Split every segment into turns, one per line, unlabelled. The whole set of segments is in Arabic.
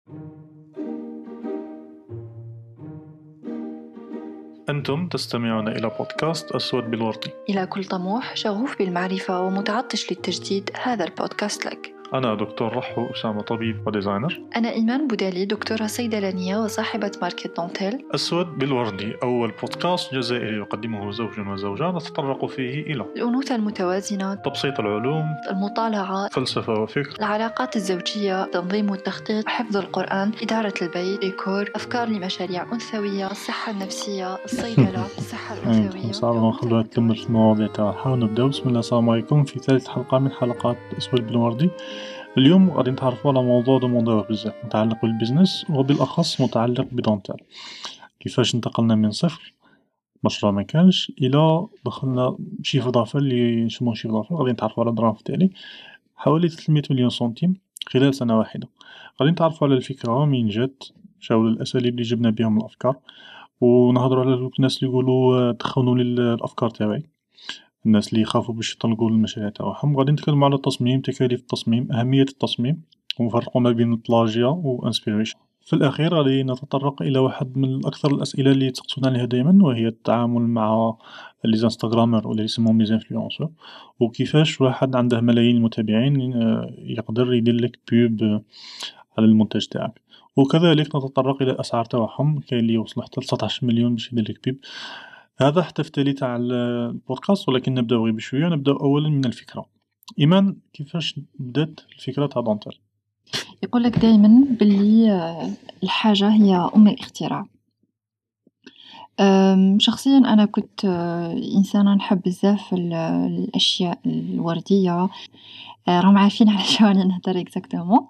أنتم تستمعون إلى بودكاست أسود بالوردي.
إلى كل طموح شغوف بالمعرفة ومتعطش للتجديد، هذا البودكاست لك.
أنا دكتور رحو أسامة، طبيب وديزاينر.
أنا إيمان بودالي، دكتورة صيدلانية وصاحبة ماركت دانتيل.
أسود بالوردي أول بودكاست جزائري يقدمه زوج وزوجة نتطرق فيه إلى
الأنوثة المتوازنة،
تبسيط العلوم،
المطالعة،
فلسفة وفكر،
العلاقات الزوجية، تنظيم والتخطيط، حفظ القرآن، إدارة البيت، ديكور، أفكار لمشاريع أنثوية، الصحة النفسية، الصيدلة، الصحة الأنثوية.
صعب نخلوها تكمل في المواضيع تاعها ونبدأ. بسم الله، السلام عليكم في ثالث حلقة من حلقات أسود بالوردي. اليوم غادي نتعرفوا على موضوع دوموندوه بزاف متعلق بالبزنس وبالأخص متعلق بدونتيل. كيفاش انتقلنا من صفر مشروع ما كانش الى دخلنا شيف اضافه اللي نسموه شيف اضافه. غادي نتعرفوا على الدراهم تاعي حوالي 300 مليون سنتيم خلال سنه واحده. غادي نتعرفوا على الفكره من جات، شاول الاساليب اللي جبنا بهم الافكار، ونهضروا على الناس اللي يقولوا تخونوا لي الافكار تاعي، الناس اللي يخافوا باش يطلقوا المشاريع تاعهم. غادي نتكلموا على التصميم، تكاليف التصميم، اهميه التصميم، ونفرقوا ما بين البلاجيا وانسبيريشن. في الأخير غادي نتطرق إلى واحد من أكثر الأسئلة اللي تسقسون عليها دائما، وهي التعامل مع لي انستغرامر ولا يسموهم لي انفلونسور، وكيفاش واحد عنده ملايين المتابعين يقدر يدير لك بيوب على المنتج تاعك. وكذلك نتطرق إلى الأسعار تاعهم، كاين اللي يوصل حتى 19 مليون باش يدير لك بيوب. هذا حتى في التالي تاع البودكاست، ولكن نبداو غير بشويه. نبداو أولا من الفكرة. إيمان، كيفاش بدات الفكرة تاع دونتيل؟
يقول لك دايما باللي الحاجة هي أم الاختراع. شخصيا أنا كنت إنسانة نحب بزاف الأشياء الوردية. راهم عارفين على شو أنا نهدر اكزاكتومون.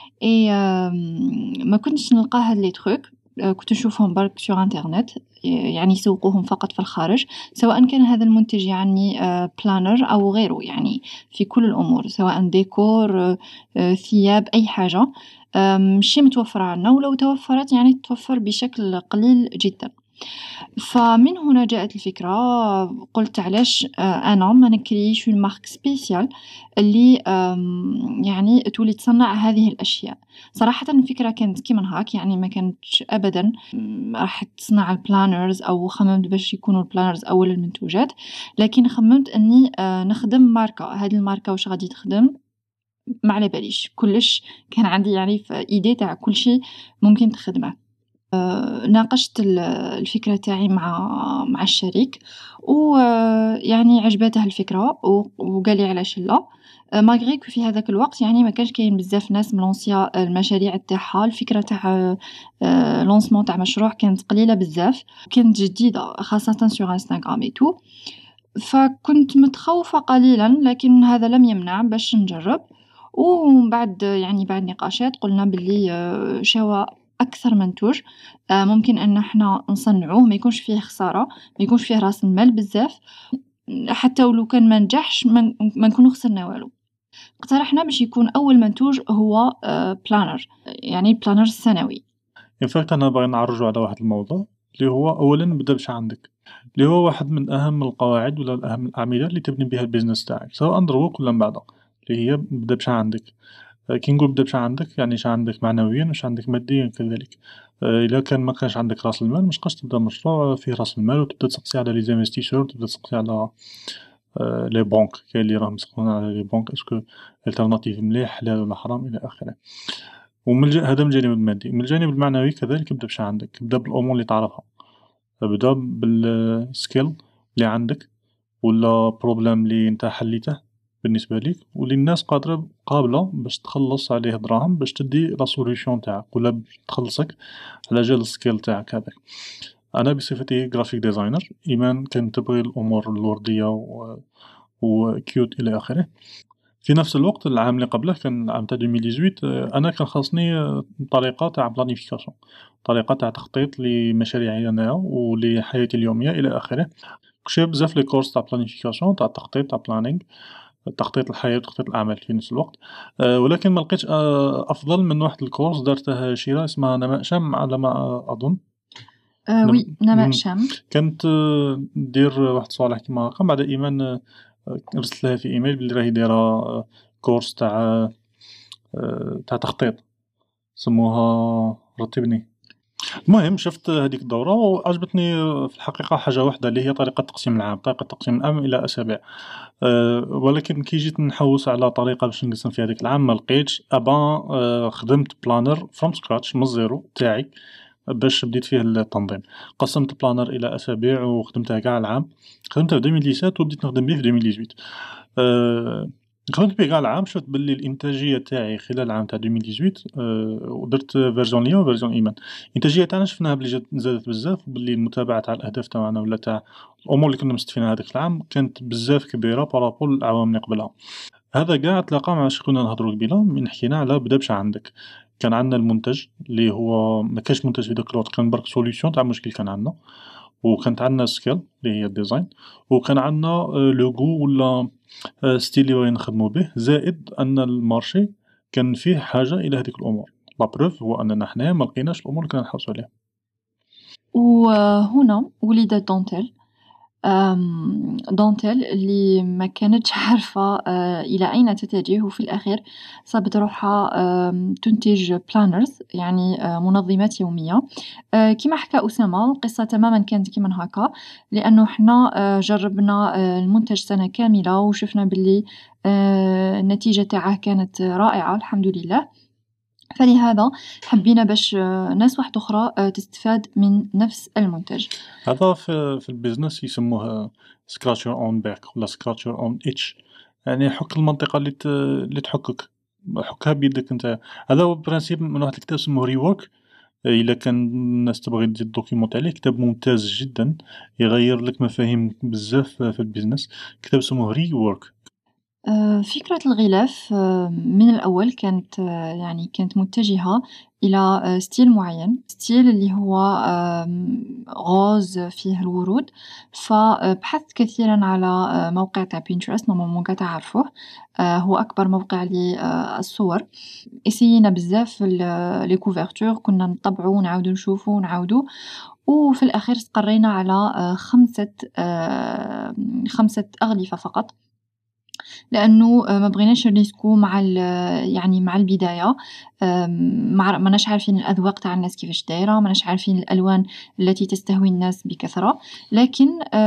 ما كنتش نلقى هاد لي تروك، كنت نشوفهم برك سور انترنت، يعني يسوقوهم فقط في الخارج، سواء كان هذا المنتج يعني بلانر أو غيره، يعني في كل الأمور، سواء ديكور، ثياب، أي حاجة مشي متوفرة عنا، ولو توفرت يعني توفر بشكل قليل جدا. فمن هنا جاءت الفكرة، قلت علاش أنا ما نكريش مارك سبيسيال اللي يعني تولي تصنع هذه الأشياء. صراحة الفكرة كانت كيما هاك، يعني ما كانتش أبدا راح تصنع البلانرز أو خممت باش يكونوا البلانرز أول المنتوجات، لكن خممت أني نخدم ماركة. هذه الماركة واش غادي تخدم ما على باليش كلش، كان عندي يعني في إيدي تاع كل شيء ممكن تخدمه. ناقشت الفكرة تاعي مع الشريك، ويعني عجبته الفكرة وقال لي علاش لا. ماغري كو في هذاك الوقت يعني ما كانش كاين بزاف ناس ملونسيا المشاريع تاعها. الفكرة تاع لونسمون تاع مشروع كانت قليلة بزاف، كانت جديدة خاصة سور انستغرام ايتو، فكنت متخوفة قليلا، لكن هذا لم يمنع باش نجرب. ومن بعد يعني بعد نقاشات قلنا باللي شوا أكثر منتوج ممكن أن احنا نصنعوه، ما يكونش فيه خسارة، ما يكونش فيه راس المال بزاف، حتى ولو كان ما نجحش ما نكونو خسرنا والو. اقترحنا باش يكون أول منتوج هو بلانر، يعني بلانر السنوي.
فاكت أنا باغي نعرجوا على واحد الموضوع اللي هو أولا بدا بش عندك، اللي هو واحد من أهم القواعد ولا أهم الأعمدة اللي تبني بها البيزنس تاعك، سواء دروك ولا من بعد، اللي هي بدا بش عندك. كي نقول بدا بش عندك يعني اش عندك معنويا واش عندك ماديا كذلك. إلا كان ما كانش عندك راس المال مش قاش تبدا مشروع فيه راس المال وتبدا تسقسي على لي زانفستيسور، تبدا تسقسي على لي بنك، كاين اللي راهم يسقسون على لي بنك اسكو الترناتيف مليح حلال ولا حرام الى اخره. هذا من الجانب المادي. من الجانب المعنوي كذلك بدا بش عندك، بدا بالامور اللي تعرفها، بدا بالسكيل اللي عندك ولا بروبليم اللي انت حليته بالنسبه ليك واللي الناس قابله باش تخلص عليه دراهم باش تدي لا سوليوشن تاعك ولا تخلصك على جال السكيل تاعك هذاك. انا بصفتي جرافيك ديزاينر، ايمان كانت تبغي الامور الورديه وكيوت الى اخره. في نفس الوقت العام اللي قبله كان عام تاع 2018، انا كان خاصني طريقه تاع بلانيفيكاسيون، طريقه تاع تخطيط لمشاريعي انايا ولحياتي اليوميه الى اخره. كشي بزاف لي كورس تاع بلانيفيكاسيون تاع التخطيط تاع بلانينغ، تخطيط الحياة وتخطيط الأعمال في نفس الوقت. ولكن ما لقيتش أفضل من واحد الكورس دارته شيرا اسمها نماء شام على ما أظن.
وي نماء شام.
كانت دير واحد صالح كيما هاكا، بعد إيمان رسلت لها في إيميل بلي راهي دايرة كورس تاع تخطيط سموها رتبني. المهم شفت هذيك الدورة وعجبتني في الحقيقة حاجة واحدة اللي هي طريقة تقسيم العام، طريقة تقسيم العام إلى أسابيع. ولكن كي جيت نحوس على طريقة باش نقسم في هذيك العام ما لقيتش. خدمت بلانر فروم سكراتش من الزيرو تاعي باش بديت فيه التنظيم. قسمت البلانر إلى أسابيع وخدمتها كاع العام. خدمتها في 2017 وبديت نخدم به في 2018. خدمت به كاع العام. شفت باللي الإنتاجية تاعي خلال العام تاع 2018 ودرت فيرجون ليا وفيرجون إيمان. الإنتاجية تاعنا شفناها بلي زادت بزاف، وباللي المتابعة تاع الأهداف تاعنا ولا تاع الأمور اللي كنا مستفيدين هذاك العام كانت بزاف كبيرة بارابول الأعوام اللي قبلها. هذا كاع تلاقى مع اش كنا نهضروا قبيله من حكينا على بدا بش عندك. كان عندنا المنتج اللي هو ما كاش منتج في داك الوقت، كان برك سوليوشن تاع مشكل كان عندنا. وكانت عندنا سكيل اللي هي الديزاين، وكان عندنا لوغو ولا ستيل اللي بغينا نخدموا به، زائد ان المارشي كان فيه حاجه الى هذيك الامور. لا بروف هو اننا حنا ما لقيناش الامور اللي كنا نحوسوا عليها.
وهنا ولدت دونتيل. دونتيل اللي ما كانتش عارفة إلى أين تتجه، وفي الأخير صابت روحها تنتج بلانرز، يعني منظمات يومية. كما حكى أسامة القصة تماما كانت كما هكا، لأنه حنا جربنا المنتج سنة كاملة وشفنا باللي النتيجة تاعه كانت رائعة الحمد لله. فلهذا حبينا باش ناس واحدة أخرى تستفاد من نفس المنتج.
هذا في البيزنس يسموه سكراتشر اون باك ولا سكراتشر اون اتش، يعني حك المنطقه اللي تحكك، حكها بيدك انت. هذا هو برانسيب من واحد الكتاب اسمه ريورك. الا كان الناس تبغي تزيد الدوكيومونت عليه، كتاب ممتاز جدا يغير لك مفاهيم بزاف في البيزنس. كتاب اسمه ريورك.
فكرة الغلاف من الأول كانت يعني كانت متجهة إلى ستيل معين، ستيل اللي هو غوز فيه الورود. فبحثت كثيرا على موقع تاع بينترست، نورمالمون تعرفوه، هو أكبر موقع للصور. اسينا بزاف لي كوفرتور، كنا نطبعو ونعاودو نشوفو ونعاودو، وفي الأخير استقرينا على خمسة أغلفة فقط، لأنه ما بغيناش نريسكو مع يعني مع البداية. ماناش عارفين الأذواق تاع الناس كيفاش دايرة، ماناش عارفين الألوان التي تستهوي الناس بكثرة، لكن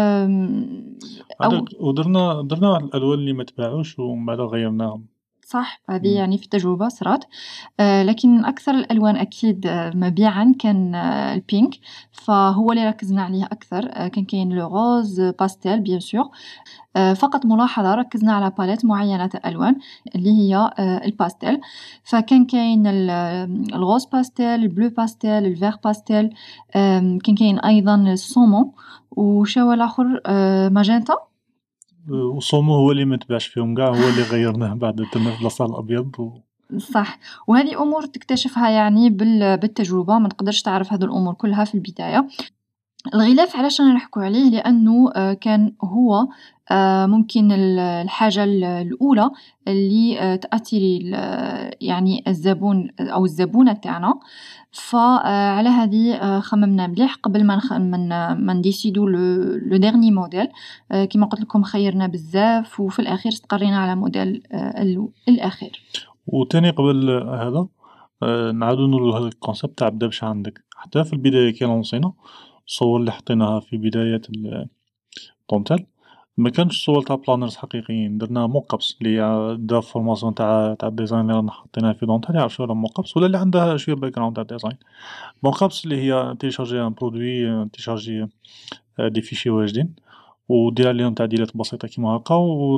ودرنا واحد الالوان اللي ما تباعوش ومن بعد غيرناهم.
صح، هذه يعني في التجربة صارت. لكن أكثر الألوان أكيد مبيعا كان البينك، فهو اللي ركزنا عليه أكثر. كان كاين لو روز باستيل بيان سور. فقط ملاحظة، ركزنا على باليت معينة الألوان اللي هي الباستيل. فكان كاين الغوز باستيل، البلو باستيل، الفير باستيل، كان كاين أيضا السومون، وشو الآخر ماجنتا.
وصومو هو اللي ما تباعش فيهم كاع، هو اللي غيرناه بعد درنا في بلاصه الابيض
صح، وهذه أمور تكتشفها يعني بالتجربة، ما تقدرش تعرف هذه الأمور كلها في البداية. الغلاف علاش رانا نحكو عليه؟ لأنه كان هو ممكن الحاجة الأولى اللي تأثيري يعني الزبون أو الزبونة تاعنا. فعلى هذه خممنا مليح قبل ما نديسيدو لو ديرني موديل. كما قلت لكم خيرنا بزاف، وفي الأخير استقرينا على موديل الأخير.
وتاني قبل هذا نعاودو نقولو هذا الكونسيبت تاع بدا بش عندك. حتى في البداية كي لونسينا الصور اللي حطيناها في بداية الطونتال ما كانش صور تاع بلانرز حقيقيين، درنا موقبس اللي دا فورماسيون تاع الديزاين اللي رانا حطيناها في دونتال يعرف شنو موقبس، ولا اللي عندها شويه باك جراوند تاع الديزاين. موقبس اللي هي تيشارجي ان برودوي، تيشارجي دي فيشي واجدين ودير عليهم تعديلات بسيطه كيما هكا،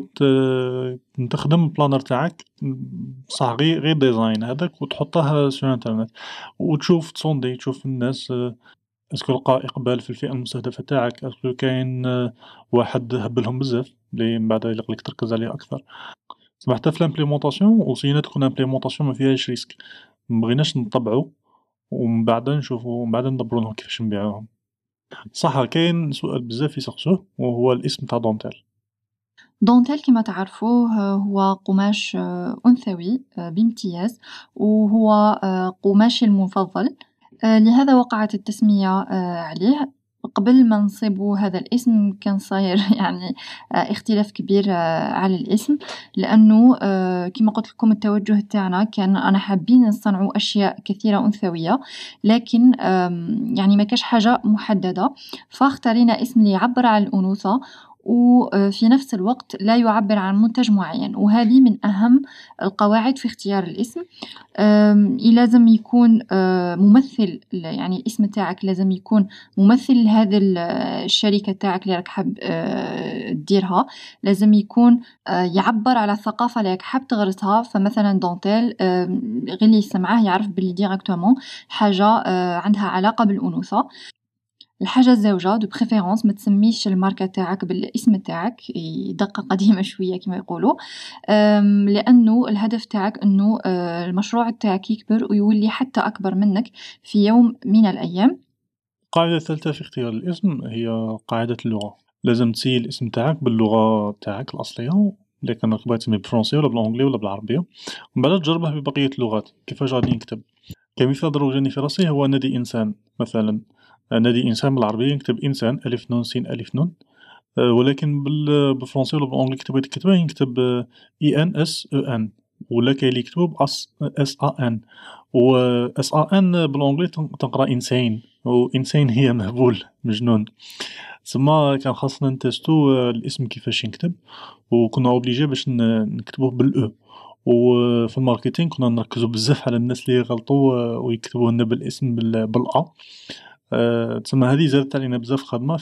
تخدم البلانر تاعك بصح غير ديزاين هذاك وتحطه سو انترنت وتشوف تصوندي، تشوف الناس اسكو لقى اقبال في الفئه المستهدفه تاعك، اسكو كاين واحد هبلهم بزاف اللي من بعد يلقلك تركز عليه اكثر. حتى في الامبليمونطاسيون وصينا تكون امبليمونطاسيون ما فيهاش ريسك، مبغيناش نطبعو ومن بعد نشوفو ومن بعد ندبرو لهم كيفاش نبيعوهم. صح كاين سؤال بزاف يسقسوه وهو الاسم تاع دونتيل.
دونتيل كما تعرفوه هو قماش أنثوي بامتياز، وهو قماشي المفضل، لهذا وقعت التسمية عليه. قبل ما نصيبوا هذا الاسم كان صاير يعني اختلاف كبير على الاسم، لأنه كما قلت لكم التوجه تاعنا كان أنا حابين نصنعوا أشياء كثيرة أنثوية، لكن يعني ما كاش حاجة محددة، فاختارينا اسم اللي يعبر عن الأنوثة وفي نفس الوقت لا يعبر عن منتج معين، وهذه من أهم القواعد في اختيار الاسم. لازم يكون ممثل، يعني الاسم تاعك لازم يكون ممثل لهذه الشركة تاعك اللي راك حاب تديرها، لازم يكون يعبر على الثقافة اللي راك حاب تغرسها. فمثلا دونتيل غير اللي يسمعه يعرف باللي ديريكتومون حاجة عندها علاقة بالأنوثة. الحاجة الزوجة دو بريفيرونس ما تسميش الماركة تاعك بالاسم تاعك، دقة قديمة شوية كما يقولوا، لأنه الهدف تاعك أنه المشروع تاعك يكبر ويولي حتى أكبر منك في يوم من الأيام.
القاعدة الثالثة في اختيار الاسم هي قاعدة اللغة. لازم تسيي الاسم تاعك باللغة تاعك الأصلية، إلا كان راك باغي تسميه بالفرنسية ولا بالأونجلي ولا بالعربية، ومن بعد تجربه ببقية اللغات كيفاش غادي نكتب. كمثال ضروري جاني في راسي هو نادي إنسان مثلا. نادي إنسان بالعربية نكتب إنسان ألف نون سين ألف نون، ولكن بالفرنسية ولا بالأونجلي كي تبغي تكتبه ينكتب INSEN، ولا كاين اللي يكتبو SAN، و SAN بالأونجلي تنقرا إنسين، و إنسين هي مهبول مجنون. تسما كان خاصنا نتيستو الاسم كيفاش ينكتب، وكنا اوبليجي باش نكتبوه بالأو. وفي الماركتينغ كنا نركزو بزاف على الناس اللي يغلطوا ويكتبوه لنا بالاسم بالأ. تسما هذه زادت علينا بزاف خدمة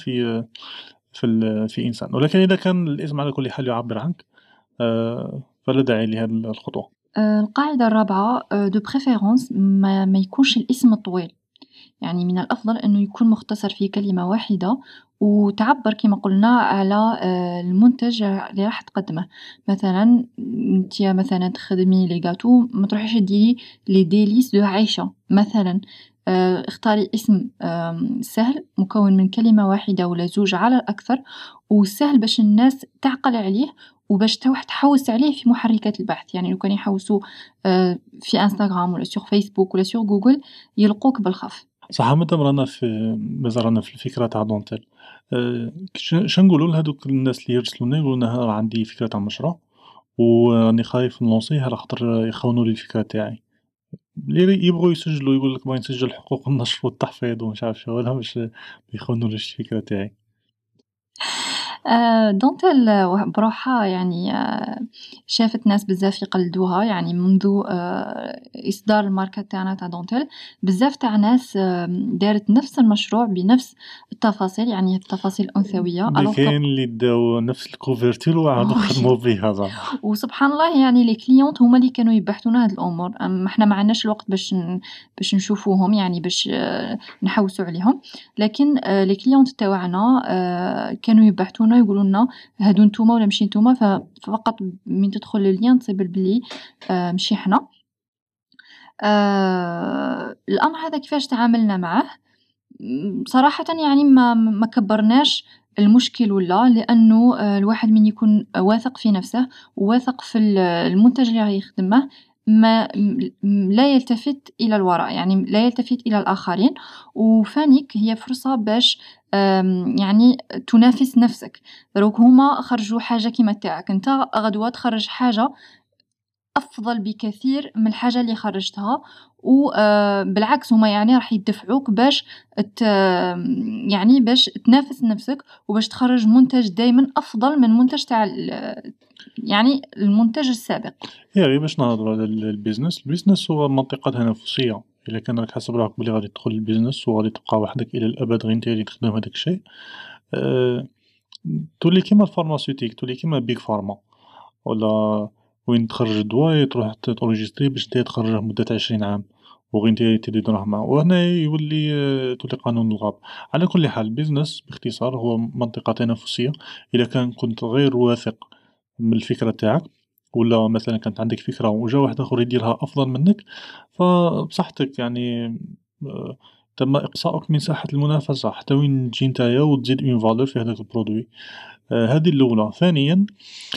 في إنسان. ولكن إذا كان الاسم على كل حال يعبر عنك فلا داعي لهذه الخطوة.
القاعدة الرابعة دو بريفيرونس ما يكونش الاسم طويل، يعني من الأفضل أنه يكون مختصر في كلمة واحدة وتعبر كما قلنا على المنتج اللي راح تقدمه. مثلا انت مثلا تخدمي لي غاتو، ما تروحيش ديري لي ديليس دو عايشة مثلا. اختاري اسم سهل مكون من كلمة واحدة ولا زوج على الأكثر، وسهل باش الناس تعقل عليه وباش تحوس عليه في محركات البحث. يعني لو كان يحوسوا في انستغرام ولا سور فيسبوك ولا سور جوجل يلقوك بالخف.
صح. مادام رانا مازال رانا في الفكرة تاع دونتيل، شنقولوا لهادوك الناس اللي يرسلوا لنا يقولوا لنا راه عندي فكرة تاع مشروع وراني خايف نلونسيه على خاطر يخونوا لي الفكرة تاعي، اللي يبغوا يسجلوا يقول لك باغي نسجل حقوق النشر والتحفيظ ومش عارف شو، ولا باش ما يخونوليش الفكرة تاعي.
دونتيل بروحها يعني شافت ناس بزاف يقلدوها، يعني منذ إصدار الماركة تاعنا تاع دونتيل بزاف تاع ناس دارت نفس المشروع بنفس التفاصيل، يعني التفاصيل أنثوية.
كاين اللي داو نفس الكوفرتير وعاودو خدموا بيها زعما.
وسبحان الله يعني لي كليونت هما اللي كانوا يبحثونا هاد الأمور، احنا ما عندناش الوقت باش نشوفوهم، يعني باش نحوسوا عليهم، لكن لي كليونت تاوعنا كانوا يبحثونا يقولوا لنا هادو نتوما ولا ماشي نتوما. فقط من تدخل لللين تصيب بلي ماشي حنا. الأمر هذا كيفاش تعاملنا معه؟ صراحةً يعني ما كبرناش المشكل ولا، لأنه الواحد من يكون واثق في نفسه وواثق في المنتج اللي راح يخدمه ما لا يلتفت إلى الوراء، يعني لا يلتفت إلى الآخرين. وفانيك هي فرصة باش يعني تنافس نفسك. دروك هما خرجوا حاجة كيما تاعك، انت غدوة تخرج حاجة أفضل بكثير من الحاجة اللي خرجتها، وبالعكس هما يعني راح يدفعوك باش يعني باش تنافس نفسك وباش تخرج منتج دايما أفضل من منتج تاع يعني المنتج السابق.
غير باش نهضروا على البيزنس هو منطقة تنافسية. إلا كان راك حاسب روحك بلي غادي تدخل البيزنس وغادي تبقى وحدك إلى الأبد غير نتا اللي تخدم هداك الشيء، تولي كيما الفارماسيوتيك، تولي كيما بيغ فارما، ولا وين تخرج دواء تروح تونجستري باش نتايا تخرجه مدة 20 عام وغير نتايا تدي دراهمه، وهنا يولي تولي قانون الغاب. على كل حال البيزنس باختصار هو منطقة تنافسية. إذا كنت غير واثق من الفكرة تاعك، ولا مثلا كانت عندك فكرة وجا واحد آخر يديرها أفضل منك، فبصحتك يعني تم إقصاؤك من ساحة المنافسة حتى وين تجي نتايا وتزيد اون فالور في هذاك البرودوي. هذه الأولى. ثانيا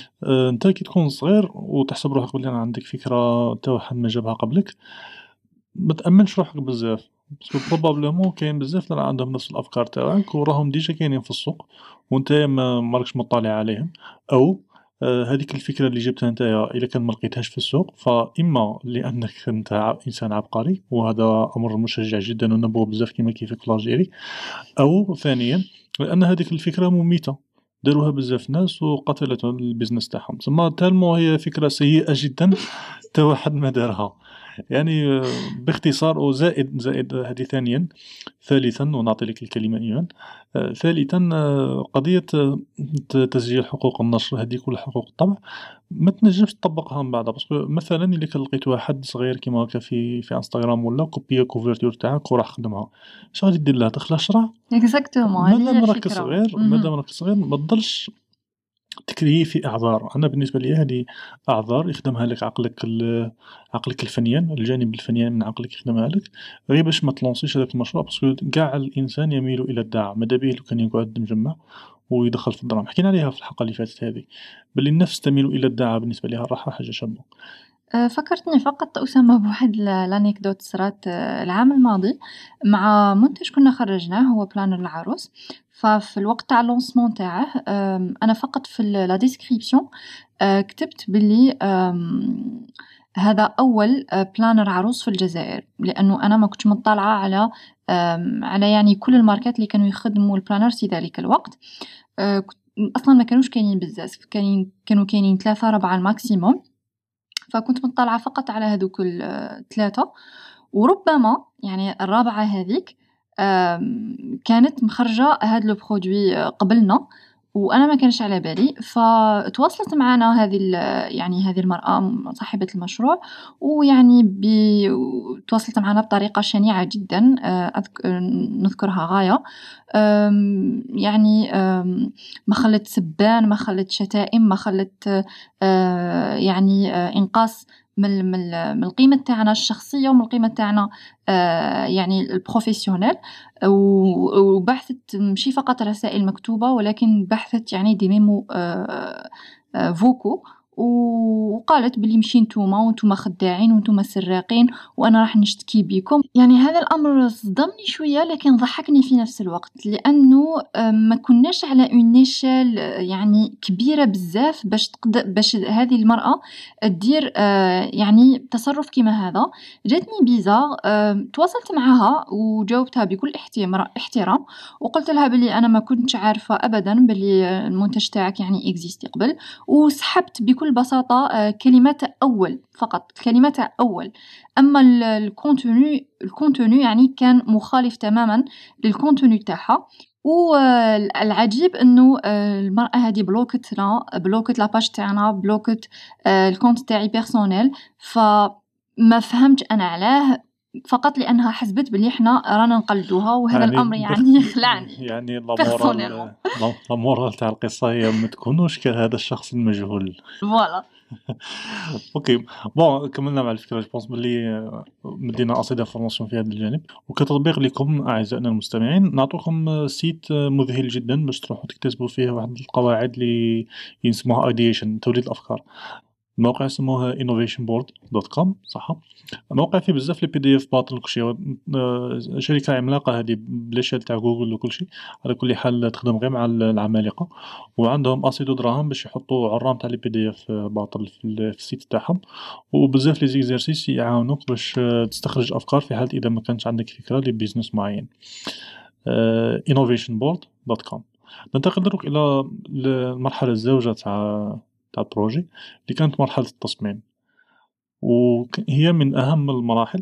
نتا كي تكون صغير وتحسب روحك بلي عندك فكرة تا واحد ما جابها قبلك، ما تأمنش روحك بزاف، باسكو بروبابلومون كاين بزاف اللي عندهم نفس الأفكار تاعك وراهم ديجا كاينين في السوق ونتايا ماراكش مطّلع عليهم، أو هاذيك الفكرة اللي جبتها نتايا إلا كان ما لقيتهاش في السوق فإما لأنك انت إنسان عبقري وهذا أمر مشجّع جدًا ونبغوا بزاف كيفك في الجيري، أو ثانيًا لأن هذيك الفكرة مميتة، داروها بزاف ناس وقتلت الbusiness تاعهم، تسمى تالمون هي فكرة سيئة جدًا تا واحد ما دارها. يعني باختصار وزائد هذه ثانيًا، ثالثًا ونعطي لك الكلمة إيمان، ثالثًا قضية تسجيل حقوق النشر هذيك ولا حقوق الطبع ما تنجمش تطبّقها من بعدها، باسكو مثلًا إلا كان لقيت واحد صغير كيما هاكا في إنستغرام ولا كوبيا الكوفرتور تاعك وراح خدمها، اش غادي دير له تخلع الشرع؟
إكزاكتومون هذه هي
مادام راك
الفكرة.
صغير
اهم.
ما تضلش تكريي أعذار. أنا بالنسبة ليا هذه أعذار يخدمها لك عقلك الفنيان، الجانب الفنيان من عقلك يخدمها لك، غير باش ما تلونسيش هذاك المشروع باسكو قاع الإنسان يميل إلى الدعم، ماذا بيه لو كان يقعد مجمّع ويدخّل في الدراهم، حكينا عليها في الحلقة اللي فاتت هذه، بلي النفس تميل إلى الدعم بالنسبة ليها الراحة حاجة شابة.
فكّرتني فقط أسامة بواحد الأنيكدوت صرات العام الماضي مع منتج كنا خرّجناه هو بلانر العروس، ففي الوقت تاع الlancement تاعه أنا فقط في la description كتبت باللي هذا أول بلانر عروس في الجزائر، لأنه أنا ما كنتش مطّلعة على يعني كل الماركات اللي كانوا يخدموا الplanners في ذلك الوقت، كنت أصلًا ما كانوش كاينين بزاف، كانوا كاينين 3 4 الماكسيموم. فكنت مطّلعة فقط على هاذوك ال3 وربما يعني الرابعة هاذيك كانت مخرّجة هاد le produit قبلنا وأنا ما كانش على بالي، فتواصلت معانا يعني هذه المرأة صاحبة المشروع، ويعني تواصلت معانا بطريقة شنيعة جدًا نذكرها غاية، يعني ما خلّت سبّان، ما خلّت شتائم، ما خلّت يعني إنقاص من القيمة تاعنا الشخصية ومن القيمة تاعنا يعني الprofessionnel وبحثت ماشي فقط رسائل مكتوبة ولكن بحثت يعني des memos vocaux وقالت بلي ماشي نتوما وانتوما خداعين وانتوما سراقين وأنا راح نشتكي بيكم. يعني هذا الأمر صدمني شوية لكن ضحكني في نفس الوقت لأنه ما كناش على une échelle يعني كبيرة بزاف باش هذه المرأة تدير يعني تصرف كيما هذا. جاتني بيزار تواصلت معاها وجاوبتها بكل احترام وقلت لها بلي أنا ما كنتش عارفة أبدا بلي المنتج تاعك يعني إكزيستي قبل، وسحبت بكل بساطة كلمات أول فقط كلمات أول، أما الكونتوني يعني كان مخالف تماما للكونتوني تاعها. والعجيب إنه المرأة هذه بلوكت لاباج تاعنا بلوكت الكونت تاعي بيرسونيل، فما فهمتش أنا علاه فقط لأنها حسبت بلي إحنا رانا نقلدوها وهذا
يعني
الأمر يعني خلعني
يعني
بيرسونيلمون.
لا مورال تاع القصة هي ما تكونوش كهذا الشخص المجهول.
فوالا.
أوكي، بون كمّلنا مع الفكرة جو بونس بلي مدينا assez d'information في هذا الجانب، وكتطبيق لكم أعزائنا المستمعين نعطوكم سيت مذهل جدًا باش تروحوا تكتسبوا فيه واحد القواعد اللي يسموها ideation توليد الأفكار. الموقع اسمه innovationboard.com صح، موقع فيه بزاف لي PDF باطل وكلشي شركة عملاقة هادي بليشال تاع جوجل وكلشي، على كل حال تخدم غير مع العمالقة، وعندهم أسيدو دراهم باش يحطوا عرام تاع لي PDF باطل في السيت تاعهم، وبزاف لي زيكزارسيس يعاونوك باش تستخرج أفكار في حالة إذا ما كانش عندك فكرة لbusiness معين. innovationboard.com. ننتقل دروك إلى المرحلة الزاوجة تاع البروجي اللي كانت مرحلة التصميم، هي من أهم المراحل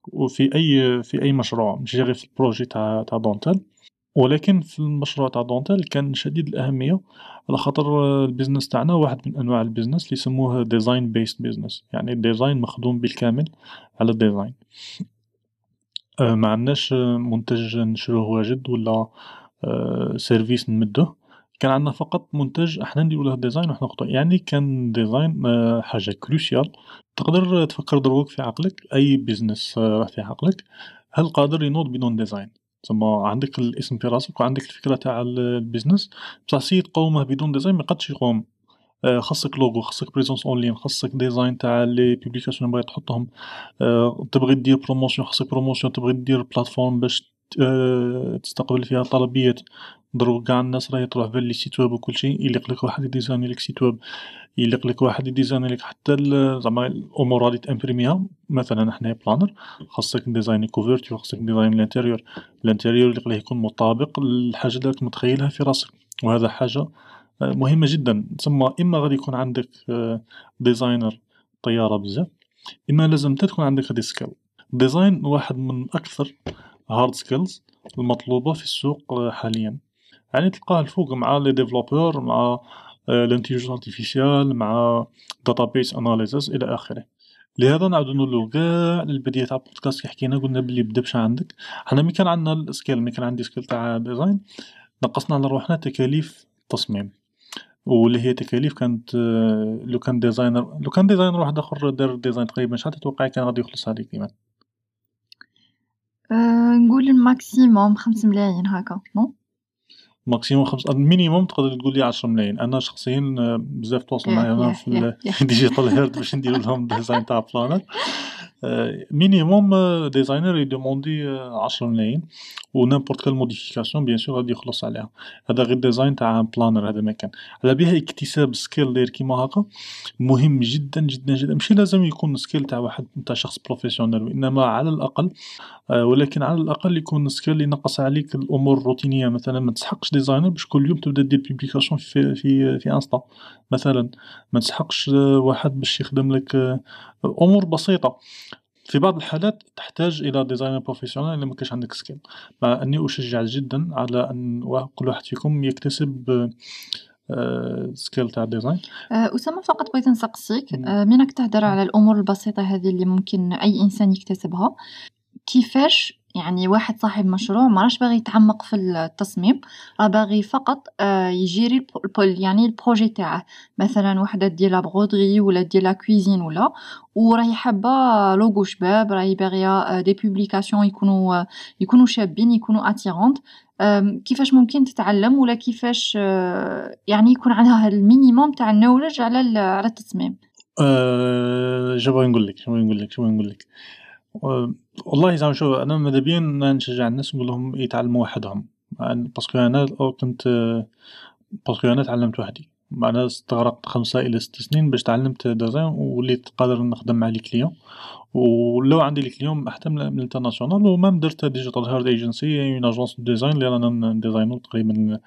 في أي مشروع ماشي غير في البروجي تاع دونتال، ولكن في المشروع تاع دونتال كان شديد الأهمية على خاطر الbusiness تاعنا واحد من أنواع الbusiness اللي يسموه design based business، يعني الديزاين مخدوم بالكامل على الديزاين. ما عندناش منتج نشروه واجد ولا سيرفيس نمدوه، كان عندنا فقط منتج احنا نديرو له ديزاين وحنا نخطو، يعني كان ديزاين حاجة crucial. تقدر تفكر دروك في عقلك أي business راه في عقلك هل قادر ينوض بدون ديزاين؟ تسمى عندك الاسم في راسك وعندك الفكرة تاع الbusiness بصح سي تقومه بدون ديزاين ما يقدش يقوم، خاصك لوغو، خاصك بريزونس اونلاين، خاصك ديزاين تاع لي بوبليكاسيون اللي باغي تحطهم، تبغي دير بروموسيون، خاصك بروموسيون، تبغي دير بلاتفورم باش تستقبل فيها طلبيات. دروك قاع الناس راهي تروح في لي سيت ويب وكلشي، يليق لك واحد يديزايني لك سيت ويب، يليق لك واحد يديزايني لك حتى زعما الامور غادي تامبريميها. مثلا حنايا بلانر خاصك ديزايني كوفرتور، خاصك ديزاين الانتيريور، الانتيريور يليق ليه يكون مطابق للحاجه اللي راك متخيلها في راسك، وهذا حاجه مهمة جدا. تسمى إما غادي يكون عندك ديزاينر طيارة بزاف، إما لازم تكون عندك هادي سكيل. ديزاين واحد من أكثر هارد سكيلز المطلوبة في السوق حاليا، يعني تلقاه الفوق مع لي ديفلوبور، مع الانتيجنس ارتيفيسيال، مع داتابيس اناليسيس الى اخره. لهذا نعاودو نقولو كاع البداية تاع البودكاست كي حكينا قلنا بلي بدا بش عندك. حنا مي كان عندنا السكيل، مي كان عندي سكيل تاع ديزاين، نقصنا على روحنا تكاليف التصميم، واللي هي تكاليف كانت لو كان ديزاينر واحد اخر دار ديزاين تقريبا شحال تتوقع كان غادي يخلص عليه قيمة؟
نقول الماكسيموم 5 ملايين هاكا، نو؟
ماكسيموم مينيموم تقدر تقول لي 10 ملايين. انا شخصيا بزاف تواصل معايا انا في الديجيتال هيرد باش ندير لهم ديزاين تاع بلانر. مينيموم ديزاينر يدوموندي 10 ملايين، ونيمبورت كال موديفيكاسيون بيان سور غادي يخلص عليها. هذا غير ديزاين تاع بلانر، هذا ما كان على بها اكتساب سكيل داير كيما هكا مهم جدا جدا جدا. ماشي لازم يكون سكيل تاع واحد تاع شخص بروفيسيونيل، وانما على الاقل ولكن على الأقل يكون سكيل اللي ينقّص عليك الأمور الروتينية. مثلًا ما تسحقش ديزاينر باش كل يوم تبدا دير publication في انستا مثلًا، ما تسحقش واحد باش يخدم لك أمور بسيطة. في بعض الحالات تحتاج إلى ديزاينر بروفيسيونيل إلا ما كانش عندك سكيل، مع أني أشجّع جدًا على أن كل واحد فيكم يكتسب سكيل تاع ديزاين.
أسامة، فقط بغيت نسقسيك، من راك تهدر على الأمور البسيطة هذه اللي ممكن أي إنسان يكتسبها، كيفاش يعني واحد صاحب مشروع ما راهش باغي يتعمق في التصميم، راه باغي فقط يجيري يعني البروجي تاعه، مثلا وحده دير لا برودري ولا دير لا كويزين ولا، وراهي حابه لوغو شباب، راهي باغيه دي بوبليكاسيون يكونوا شابين، يكونوا اتيرونت. كيفاش ممكن تتعلم، ولا كيفاش يعني يكون عندها المينيموم تاع النولج على التصميم؟
اش بغي نقول لك والله زعما شوف، أنا ماذا بيا نشجّع الناس نقول لهم يتعلموا وحدهم، باسكو أنا كنت باسكو أنا تعلمت وحدي، معناها استغرقت 5 إلى 6 سنين باش تعلمت ديزاين ووليت قادر نخدم مع لي كليون، ولاو عندي لي كليون حتى من الانترناسيونال، ومام درت digital heart agency une agence de design اللي رانا نديزاينو تقريبا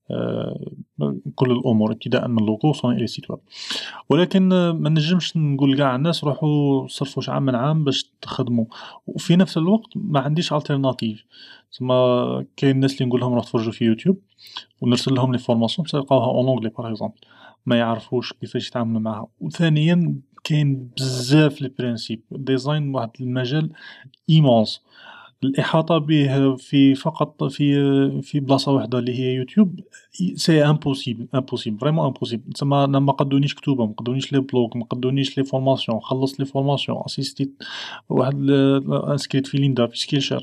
كل الأمور ابتداء من اللوغو وصولا إلى السيت ويب. ولكن ما نجمش نقول قاع الناس روحوا صرفوا شعام من عام باش تخدموا، وفي نفس الوقت ما عنديش التيرناتيف. تسمى كاين الناس اللي نقول لهم روحوا تفرجوا في يوتيوب ونرسل لهم لي فورماسيون باش يلقاوها اون اونغلي باغ اكزومبل، ما يعرفوش كيفاش يتعاملوا معها. وثانيا كاين بزاف لي برينسيپ ديزاين، واحد المجال ايمونس، الإحاطة به في فقط في بلاصة وحدة اللي هي يوتيوب سي امبوسيبل فريمون امبوسيبل. تسمى أنا ما قدونيش كتوبة، ما قدونيش لي بلوغ، ما قدونيش لي فورماسيون، خلصت لي فورماسيون، اسيستيت واحد انسكريت في ليندا في سكيلشير.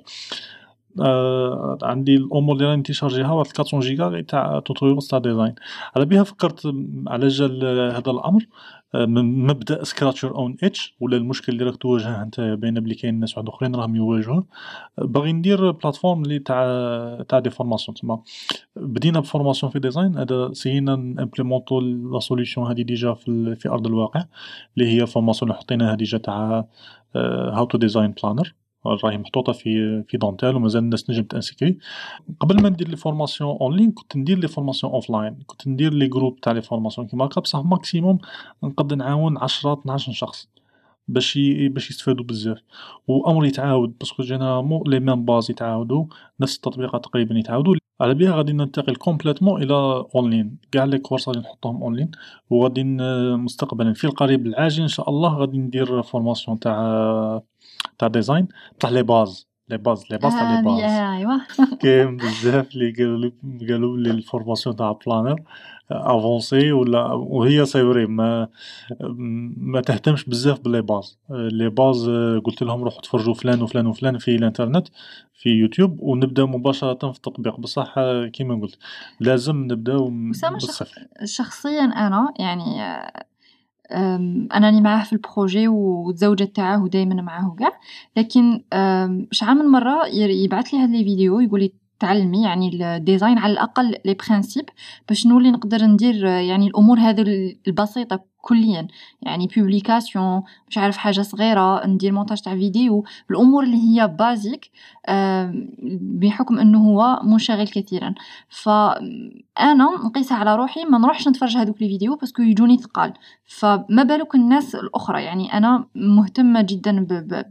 عندي الأمور اللي راني نتيشارجيها واحد 400 جيجا تاع توتوريالز تاع ديزاين. على بها فكرت على جال هذا الأمر من مبدأ scratch your own itch، ولا المشكل اللي راك تواجهه نتايا باينة بلي كاين ناس واحد أخرين راهم يواجهوه. باغي ندير بلاتفورم اللي تاع دي فورماسيون. تسمى بدينا بفورماسيون في ديزاين، هذا سينا نامبليمونطو لا سوليوشن هذه ديجا في أرض الواقع، اللي هي فورماسيون اللي حطيناها ديجا تاع هاو تو ديزاين بلانر، راهي محطوطة في دونتيل ومازال الناس تنجم تانسكري. قبل ما ندير لي فورماسيون اون لين كنت ندير لي فورماسيون اوف لاين، كنت ندير لي جروب تاع لي فورماسيون كيما هكا، بصح ماكسيموم نقد نعاون 10 12 شخص باش يستفادوا بزاف. وامر يتعاود باسكو جينيرالمون لي ميم باز يتعاودوا، نفس التطبيقات تقريبا يتعاودوا. على بها غادي ننتقل كومبليتمون الى اونلاين، كاع لي كورس غادي نحطهم اونلاين، وغادي مستقبلا في القريب العاجل ان شاء الله غادي ندير فورماسيون تاع ديزاين تاع لي باز تاع لي باز.
أيوا.
كاين بزاف اللي قالوا لي الفورماسيون تاع بلانر افونسي ولا وهي سيوري ما تهتمش بزاف باللي باز. لي باز قلت لهم روحوا تفرجوا فلان وفلان وفلان في الانترنت في يوتيوب ونبدا مباشره في التطبيق. بصح كيما قلت لازم نبداو
أسامة
بالصفر.
شخصيا أنا يعني أنا راني معاه في البروجي والزوجة تاعه دايما معاه كاع، لكن شحال من مرة يبعث لي هاد لي فيديو يقول لي تعلمي يعني الديزاين على الأقل لي برينسيپ باش نولي نقدر ندير يعني الأمور هذو البسيطة كليا، يعني بوبليكاسيون مش عارف حاجة صغيرة ندير مونتاج تاع فيديو، الأمور اللي هي بازيك بحكم أنه هو منشغل كثيرا. فأنا نقيسها على روحي ما نروحش نتفرج هذوك لي فيديو باسكو يجوني ثقال، فما بالك الناس الأخرى. يعني أنا مهتمة جدا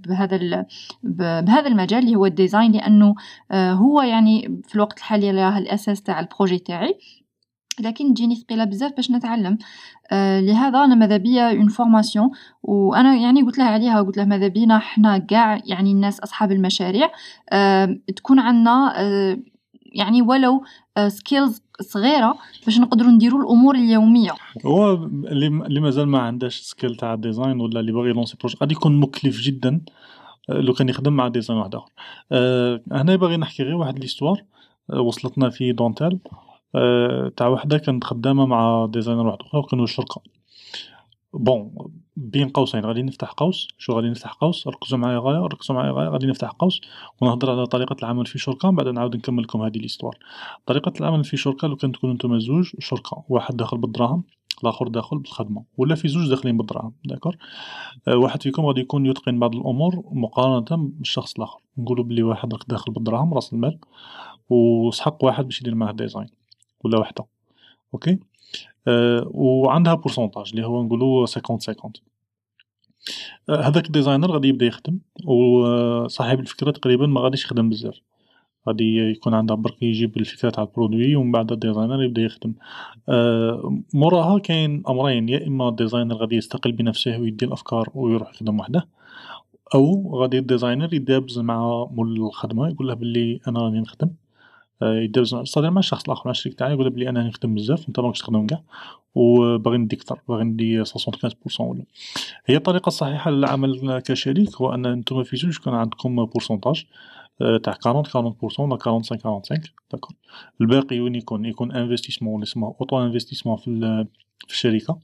بهذا المجال اللي هو الديزاين، لأنه هو يعني في الوقت الحالي راه الأساس تاع البروجي تاعي، لكن تجيني ثقيلة بزاف باش نتعلم. لهذا أنا ماذا بيا اون فورماسيون، وأنا يعني قلت له عليها، قلت له ماذا بينا حنا كاع يعني الناس أصحاب المشاريع تكون عندنا يعني ولو سكيلز صغيرة باش نقدروا نديروا الأمور اليومية.
هو اللي مازال ما عندهش سكيل تاع الديزاين ولا اللي باغي يلونسي بروجي غادي يكون مكلف جدا لو كان يخدم مع ديزاين واحد اخر. هنا باغي نحكي غير واحد ليستوار وصلتنا في دونتال تاع وحده كانت خدامه مع ديزاينر واحد اخر وكانوا شركه. بون بين قوسين غادي نفتح قوس، شو غادي نفتح قوس، ركزوا معايا غايه، ركزوا معايا غايه، غادي نفتح قوس ونهضر على طريقه العمل في شركه، من بعد نعاود نكمل لكم هذه ليستوار. طريقه العمل في شركه لو كان تكونوا نتوما زوج شركه، واحد داخل بالدراهم الاخر داخل بالخدمه، ولا في زوج داخلين بالدراهم، داكور. واحد فيكم غادي يكون يتقن بعض الامور مقارنه بالشخص الاخر. نقولوا بلي واحد راك داخل بالدراهم راس المال وسحق واحد باش يدير معاه ديزاين ولا وحده، اوكي. وعندها بورسونتاج اللي هو نقولوا 50-50. هذاك الديزاينر غادي يبدا يخدم وصاحب الفكرة تقريبا ما غاديش يخدم بزاف، غادي يكون عنده برك يجيب الفكرة تاع البرودوي ومن بعد الديزاينر يبدا يخدم. موراها كاين أمرين، يا إما الديزاينر غادي يستقل بنفسه ويدي الأفكار ويروح يخدم وحده، أو غادي الديزاينر يدابز مع مول الخدمة يقوله بلي أنا راني نخدم، يدابز صادر مع الشخص الآخر مع الشريك تاعي يقوله بلي أنا راني نخدم بزاف نتا ماراكش تخدم قاع وباغي ندي كتر، باغي ندي 75% ولا. هي الطريقة الصحيحة للعمل كشريك هو أن نتوما في جوج يكون عندكم بورسونتاج تاع 40-40% ولا 45-45، داكور. الباقي وين يكون انفستيسمون اللي يسموه اوتو انفستيسمون في الشركة،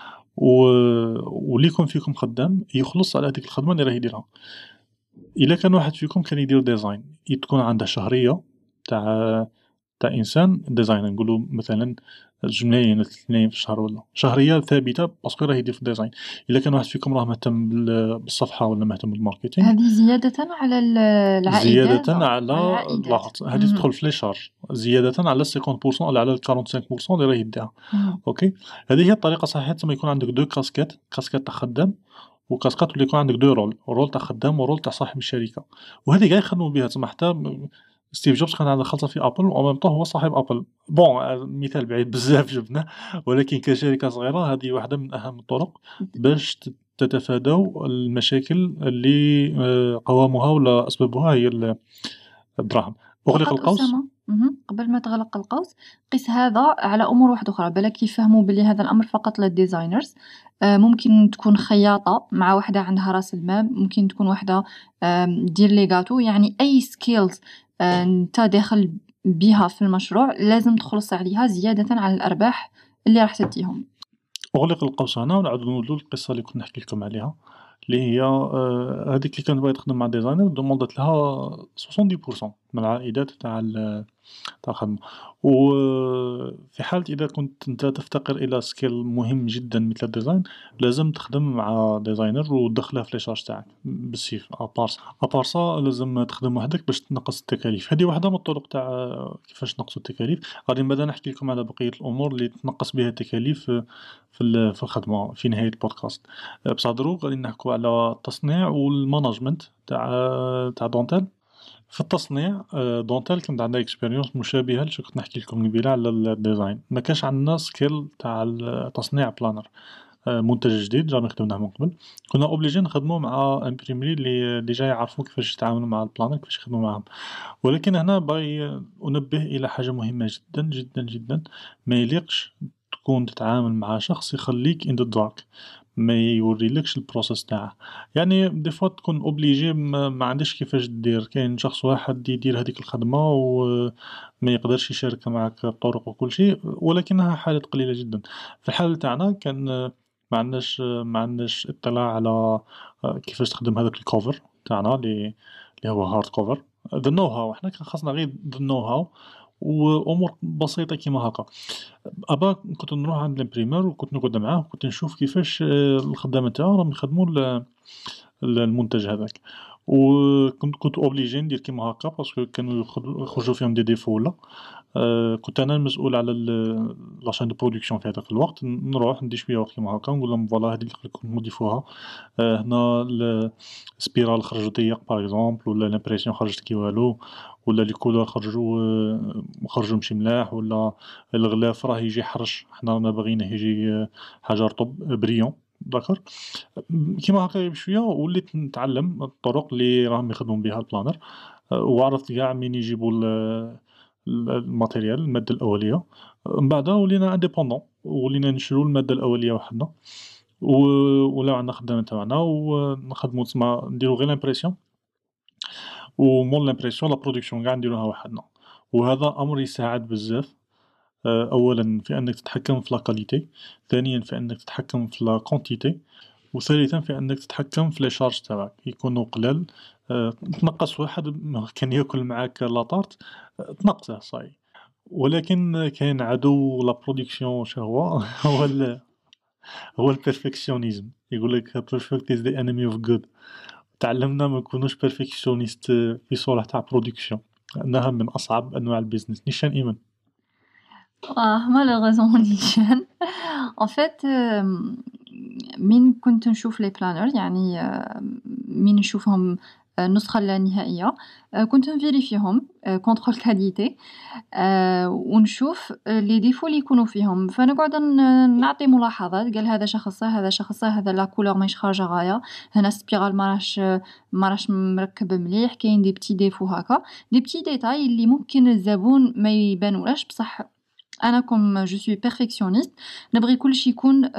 واللي يكون فيكم خدام يخلص على هذيك الخدمة اللي راه يديرها. إلا كان واحد فيكم كان يدير ديزاين تكون عنده شهرية تاع إنسان ديزاينر، نقولو مثلا 2 ملاين 3 ملاين في الشهر ولا شهرية ثابتة باسكو راه يدير في الديزاين. إلا كان واحد فيكم راه مهتم بالصفحة ولا مهتم بالماركتينغ،
هذه زيادة على العائدات.
زيادة على
العائدات.
لاحظ هذه تدخل في لي شارج، زيادة على 50% ولا على 45% اللي راه يديها، أوكي. هذه هي الطريقة الصحيحة. تسمى يكون عندك 2 كاسكيت، كاسكيت تاع خدام وكاسكيت اللي يكون عندك 2 رول، رول تاع خدام ورول تاع صاحب الشركة، وهذه قاع يخدموا بها. تسمى حتى ستيف جوبز كان عنده خلطة في أبل و ميم طون هو صاحب أبل. بون مثال بعيد بزاف جبناه، ولكن كشركة صغيرة هذه واحدة من أهم الطرق باش تتفاداو المشاكل اللي قوامها ولا أسبابها هي الدراهم. أغلق
فقط
القوس.
أسامة قبل ما تغلق القوس قيس هذا على أمور واحدة أخرى بالك يفهموا بلي هذا الأمر فقط للديزاينرز. ممكن تكون خياطة مع واحدة عندها رأس المال، ممكن تكون واحدة دير لي غاتو، يعني أي سكيلز نتا داخل بها في المشروع لازم تخلص عليها زيادة على الأرباح اللي راح تديهم.
أغلق القوس هنا ونعاود نولو للقصة اللي كنت نحكي لكم عليها، اللي هي هاذيك اللي كانت باغية تخدم مع ديزاينر دوموندات لها 70% من العائدات تاع الخدمة. وفي حالة إذا كنت نتا تفتقر إلى skill مهم جدا مثل الديزاين، لازم تخدم مع ديزاينر وتدخله في لي شارج تاعك بالسيف. أبار سا لازم تخدم وحدك باش تنقص التكاليف. هذه واحدة من الطرق تاع كيفاش نقصوا التكاليف. غادي من بعد نحكي لكم على بقية الأمور اللي تنقص بها التكاليف في الخدمة في نهاية البودكاست. بصح دروك غادي نحكوا على التصنيع والمانجمنت تاع دونتال. في التصنيع دونتال كانت عندها اكسبيريونس مشابهة لشي كنت نحكي لكم قبيله على الديزاين. ما كانش عندنا سكيل تاع التصنيع بلانر، منتج جديد جا نخدمناه من قبل، كنا اوبليجي نخدمو مع امبريمري اللي جاي يعرفوا كيفاش يتعاملوا مع البلانر كيفاش يخدموا معاهم. ولكن هنا باغي انبه الى حاجه مهمه جدا جدا جدا، ما يليقش تكون تتعامل مع شخص يخليك in the dark، ما يوريلكش البروسيس تاعه. يعني دي فوا تكون اوبليجي، ما عندكش كيفاش دير. كاين شخص واحد يدير هذيك الخدمة وما يقدرش يشارك معك الطرق وكل شيء، ولكنها حالات قليلة جدا. في الحالة تاعنا كان ما عندناش اطلاع على كيفاش تخدم هذاك الكوفر تاعنا اللي هو هارد كوفر. ذا نو هاو، احنا كان خاصنا غير ذا نو هاو وامور بسيطه كيما هكا. ابا كنت نروح عند الامبريمور وكنت نقعد معاه وكنت نشوف كيفاش الخدامه تاعو راهم يخدموا المنتج هذاك، وكنت اوبليجي ندير كيما هكا باسكو كانوا يخرجوا فيهم دي ديفو ولا. كنت انا المسؤول على لاشين دو برودكسيون في هذاك الوقت. نروح ندي شويه وقت كيما هكا نقول لهم فوالا هذه اللي كنت نضيفوها، هنا السبيرال خرج ضيق باغ اكزومبل، ولا لامبريسيون خرجت كي والو، ولا لي كولور خرجوا ماشي ملاح، ولا الغلاف راه يجي حرش، حنا رانا باغيينه يجي حاجه رطب بريون. داكور. كيما هكا بشويه وليت نتعلم الطرق اللي راهم يخدموا بها البلانر، وعرفت كاع منين يجيبوا الماتيريال، الماده الاوليه. من بعدها ولينا انديبوندون، ولينا نشرو الماده الاوليه وحدنا، ولا عندنا خدامه تاعنا ونخدموا تسمى نديرو غير لامبريسيون، ومول لامبريسيون لا برودكسيون كاع نديروها وحدنا. وهذا امر يساعد بزاف، اولا في انك تتحكم في لا كاليتي، ثانيا في انك تتحكم في لا كونتيتي، وثالثا في انك تتحكم في لي شارج تاعك يكونوا قلال. تنقص واحد كان ياكل معاك لاطارت، تنقصه صاي. ولكن كاين عدو لا برودكسيون شهو هو البرفكشنيزم. يقول لك perfect is the enemy of good. تعلمنا ما نكونوش بيرفكشنست في صورة تاع برودكسيون، انها من اصعب انواع البيزنس. نيشان ايمن.
malheureusement نيشان en fait من كنت نشوف les planners يعني من نشوفهم النسخة اللانهائية كنت نفيريفيهم كونترول كاليتي ونشوف لي ديفو اللي يكونوا فيهم، فنقعد نعطي ملاحظات. قال هذا شخصه هذا شخصه هذا لا كولور ماهيش خارجه غايه، هنا السبيرال ما راش مركب مليح، كاين دي بتي ديفو هكا، دي بتي ديتاي اللي ممكن الزبون ما يبانولاش بصح أنا كوم جو سوي بيرفكسيونيست نبغي كلشي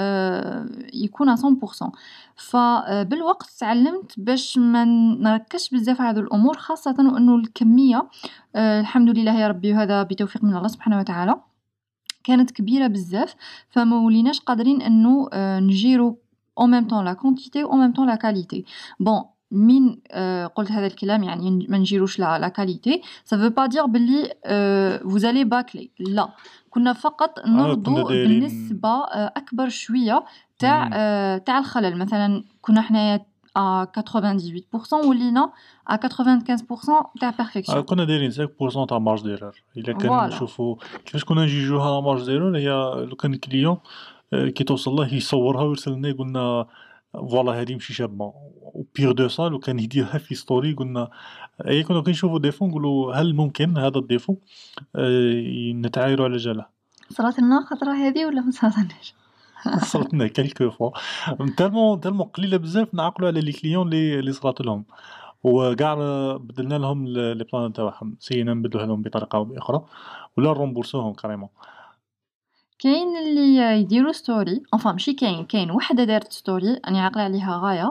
يكون 100%. فبالوقت تعلمت باش ما نركزش بزاف على هذو الأمور، خاصة وأنه الكمية الحمد لله يا ربي وهذا بتوفيق من الله سبحانه وتعالى كانت كبيرة بزاف، فما وليناش قادرين أنه نجيرو en même temps la quantité en même temps la qualité. Bon من قلت هذا الكلام يعني ما نجيروش لا كاليتي، ça veut pas dire بلي vous allez bâcler، لا، كنا فقط نرضو بالنسبة أكبر شوية تاع الخلل. مثلا كنا حنايا 98% ولينا 95% تاع بيرفكسيون.
كنا دايرين 5% تاع مارج ديرور. الا كان نشوفوا كيفاش كنا نجيجوها مارج ديرور، هي لو كان الكليون كي توصل له يصورها ويرسل لنا يقولنا فوالا هذه ماشي شابه، وبيغ دو سا لو كان يديرها في ستوري قلنا اي كنا كنشوفوا ديفو نقولوا هل ممكن هذا الديفو نتعايروا على جاله.
صرات لنا خطره هذه ولا ما صراتناش؟
صرات لنا كالكو فوا تالمون قليله بزاف نعقلوا على لي كليون اللي صرات لهم، وكاع بدلنا لهم لي بلان تاعهم، سينا نبدلوها لهم بطريقه او باخرى ولا نرومبورسوهم كاريمون.
كاين اللي يديروا ستوري، enfin ماشي كاين وحده دارت ستوري اني عاقله عليها غايه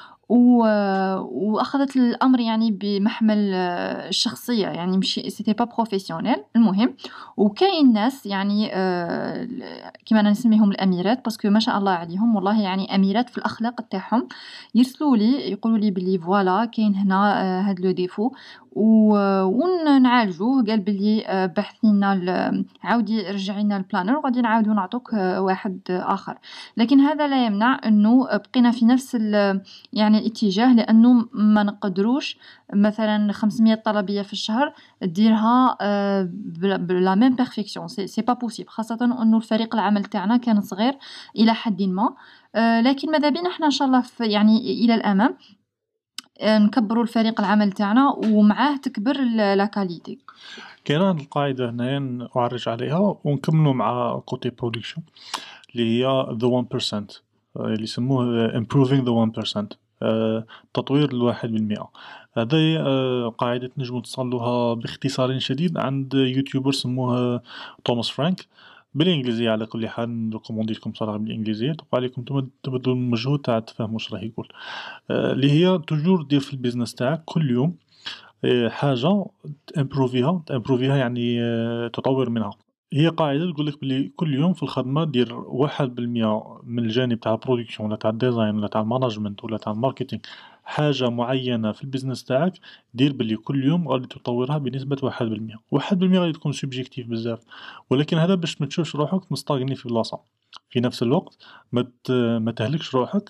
واخذت الامر يعني بمحمل الشخصيه، يعني ماشي سيتي با بروفيسيونيل. المهم وكاين ناس يعني كيما انا نسميهم الاميرات باسكو ما شاء الله عليهم والله، يعني اميرات في الاخلاق تاعهم، يرسلوا لي يقولوا لي بلي فوالا كاين هنا هاد لو ديفو ونعالجوه. قال بلي بحثينا عاودي رجعي لنا البلانر وغادي نعاودو نعطوك واحد اخر. لكن هذا لا يمنع انه بقينا في نفس يعني الاتجاه، لانه ما نقدروش مثلا 500 طلبيه في الشهر ديرها بلا ميم بيرفكسيون، سي با بوسيبل، خاصه انه الفريق العمل تاعنا كان صغير الى حد ما. لكن ماذا بينا احنا ان شاء الله يعني الى الامام نكبروا الفريق العمل تاعنا ومعاه تكبر لا كاليتي.
كاين هاد القاعده هنايا نعرج عليها ونكملوا مع كوتي برودكشن اللي هي the 1%، اللي يسموه improving the 1%، تطوير 1%. هذه قاعدة نجم نتصلوها باختصار شديد عند يوتيوبر سموه توماس فرانك. بالإنجليزية على كل حال نريكوموندي لكم صراحة بالإنجليزية، توقع عليكم نتوما تبذلوا المجهود تاع تفهموا واش راه يقول. اللي هي توجور دير في البيزنس تاعك كل يوم حاجة تامبروفيها يعني تطور منها. هي قاعدة تقول لك بلي كل يوم في الخدمة دير 1% من الجانب تاع البرودكسيون ولا تاع الديزاين ولا تاع المانجمنت ولا تاع الماركتينغ حاجة معينة في البيزنس تاعك، دير بلي كل يوم غادي تطورها بنسبة 1%. 1% غادي تكون سوبجيكتيف بزاف، ولكن هذا باش ما تشوفش روحك مستغني في بلاصة. في نفس الوقت ما تهلكش روحك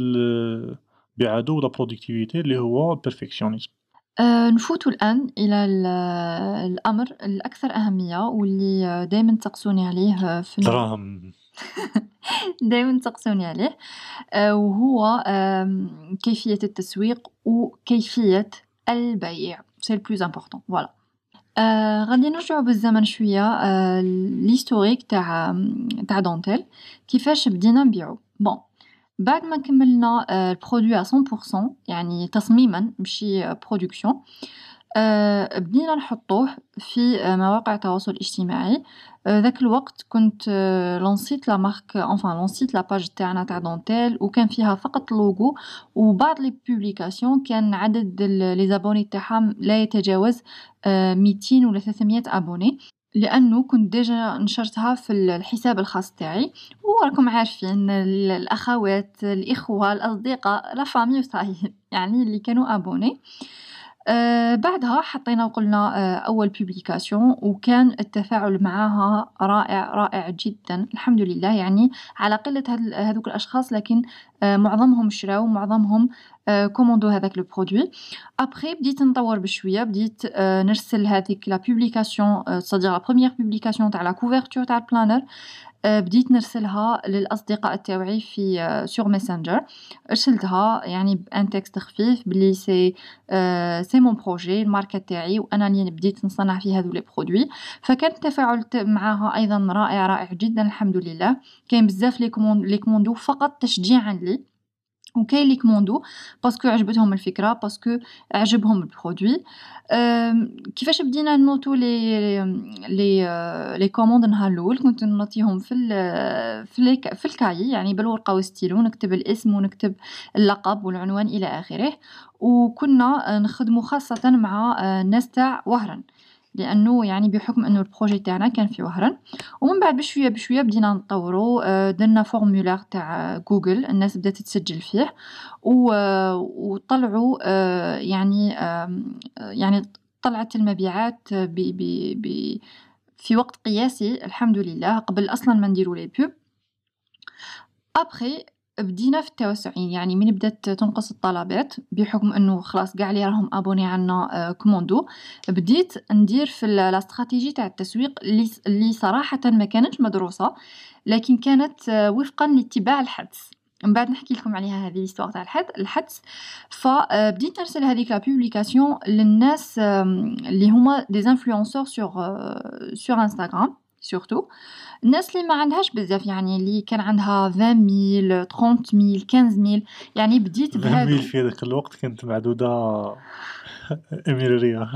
بعدو ولا برودكتيفيتي اللي هو البرفكسيونيزم.
نفوت الآن إلى الأمر الأكثر أهمية واللي دايما تسقسوني عليه في
دراهم.
دايما تسقسوني عليه، وهو كيفية التسويق وكيفية البيع. سي البلوز امبورطون. فوالا. غادي نرجعو بالزمن شوية ليستوريك تاع دونتيل، كيفاش بدينا نبيعو. بون، بعد ما كملنا البرودوي 100% يعني تصميما ماشي برودكسيون، بدينا نحطوه في مواقع التواصل الاجتماعي. ذاك الوقت كنت لونسيت لا مارك لونسيت لا باج تاعنا تاع دونتيل، وكان فيها فقط لوغو وبعض لي بوبليكاسيون. كان عدد لي زابوني تاعها لا يتجاوز 200 ولا 300 ابوني، لانه كنت ديجا نشرتها في الحساب الخاص تاعي. وراكم عارفين الاخوات الاخوه الاصدقاء لا فامي يعني اللي كانوا ابوني. بعدها حطينا وقلنا أول بوبليكاسيون، وكان التفاعل معها رائع جدا الحمد لله. يعني على قلة هذوك الأشخاص، لكن معظمهم شراو، معظمهم كوموندو هذاك لو برودوي. ابري بديت نطور بشويه، بديت نرسل هذيك لا بوبليكاسيون، صديق لا بروميير بوبليكاسيون تاع لا كوفرتور تاع البلانر. بديت نرسلها للأصدقاء تاوعي في سور ماسنجر. رسلتها يعني بان تكست خفيف بلي سي مون بروجي، الماركه تاعي، وانا اللي بديت نصنع في هذو لي برودوي. فكان التفاعل معها ايضا رائع جدا الحمد لله. كاين بزاف لي كوموندو فقط تشجيعا لي، وكاين لي كوموندو باسكو عجبتهم الفكره، باسكو عجبهم البرودوي. كيفاش بدينا نوتو لي كوموند؟ نهار الاول كنت نوتيهم في الكاي، يعني بالورقه والستيلو، نكتب الاسم ونكتب اللقب والعنوان الى اخره. وكنا نخدموا خاصه مع الناس تاع وهران، لانه يعني بحكم انه البروجي تاعنا كان في وهران. ومن بعد بشويه بدينا نطوروا، درنا فورمولير تاع جوجل، الناس بدات تسجل فيه وطلعوا يعني طلعت المبيعات في وقت قياسي الحمد لله، قبل اصلا ما نديروا لي بوب. ابري بدينا في التوسع، يعني من بدات تنقص الطلبات بحكم انه خلاص كاع اللي راهم ابوني عنا كوموندو، بديت ندير في لا استراتيجي تاع التسويق اللي صراحه ما كانتش مدروسه، لكن كانت وفقا لاتباع الحدس. من بعد نحكي لكم عليها هذه الاستوار تاع الحدس. فبديت نرسل هذيك لا بوبليكاسيون للناس اللي هما دي انفلونسور سور انستغرام سورتو. الناس اللي ما عندهاش بزاف، يعني اللي كان عندها 20,000 30,000 15,000، يعني بديت بهذا.
20,000 في ذاك الوقت كانت معدودة إميرية.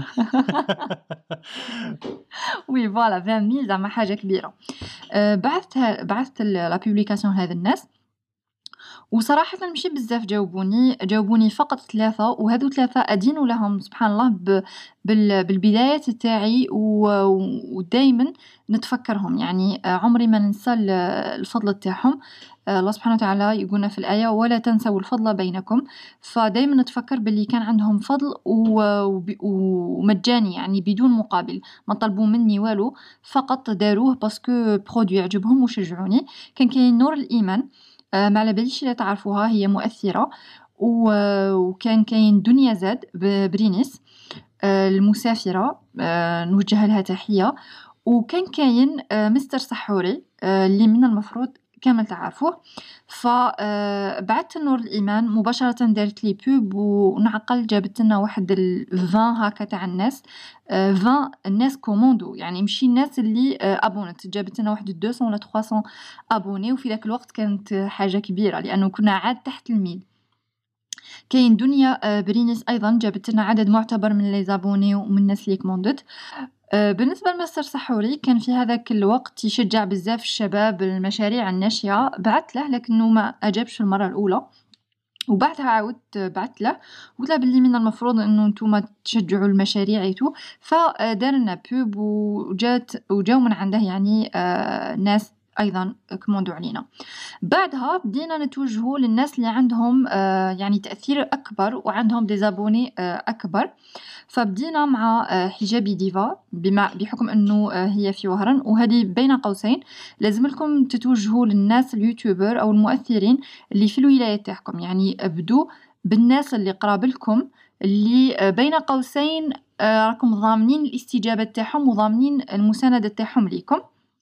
وي فوالا 20,000 زعما حاجه كبيره. بعثت لا بوبليكاسيون هذا الناس، وصراحة ماشي بزاف جاوبوني فقط 3، وهذو 3 أدين لهم سبحان الله بالبدايات تاعي، ودايما نتفكرهم. يعني عمري ما ننسى الفضل تاعهم. الله سبحانه وتعالى يقولنا في الآية ولا تنسوا الفضل بينكم. فدايما نتفكر باللي كان عندهم فضل ومجاني، يعني بدون مقابل، ما طلبوا مني والو، فقط داروه باسكو برودوي عجبهم وشجعوني. كان كاين نور الإيمان، ما على باليش لا تعرفوها، هي مؤثرة. وكان كاين دنيا زاد برينيس المسافرة، نوجه لها تحية. وكان كاين مستر سحوري اللي من المفروض كامل تعرفوه. فبعثت نور الإيمان مباشرة، دارت لي بوب، ونعقل جابت لنا واحد 20 هكا تاع الناس، 20 الناس كوموندو، يعني مشي الناس اللي ابونت، جابت لنا واحد 200 ولا 300 ابوني. وفي ذاك الوقت كانت حاجة كبيرة لأنه كنا عاد تحت 1,000. كاين دنيا برينيس أيضا جابت لنا عدد معتبر من لي زابوني ومن الناس اللي كوموندت. بالنسبة لمستر سحوري كان في هذاك الوقت يشجع بزاف الشباب المشاريع الناشئة، بعثت له لكنه ما أجابش في المرة الأولى، وبعدها عاودت بعثت له وقلت له باللي من المفروض انه نتوما تشجعوا المشاريع ايتو، فدار لنا بوب وجاو من عنده يعني ناس ايضا كوموندو علينا. بعدها بدينا نتوجهوا للناس اللي عندهم يعني تأثير أكبر وعندهم ديزابوني أكبر، فبدينا مع حجابي ديفا بحكم أنه هي في وهران، وهذه بين قوسين لازم لكم تتوجهوا للناس اليوتيوبر أو المؤثرين اللي في الولاية تاعكم، يعني ابدوا بالناس اللي قراب لكم اللي بين قوسين راكم ضامنين الاستجابة تاعهم وضامنين المساندة تاعهم ليكم.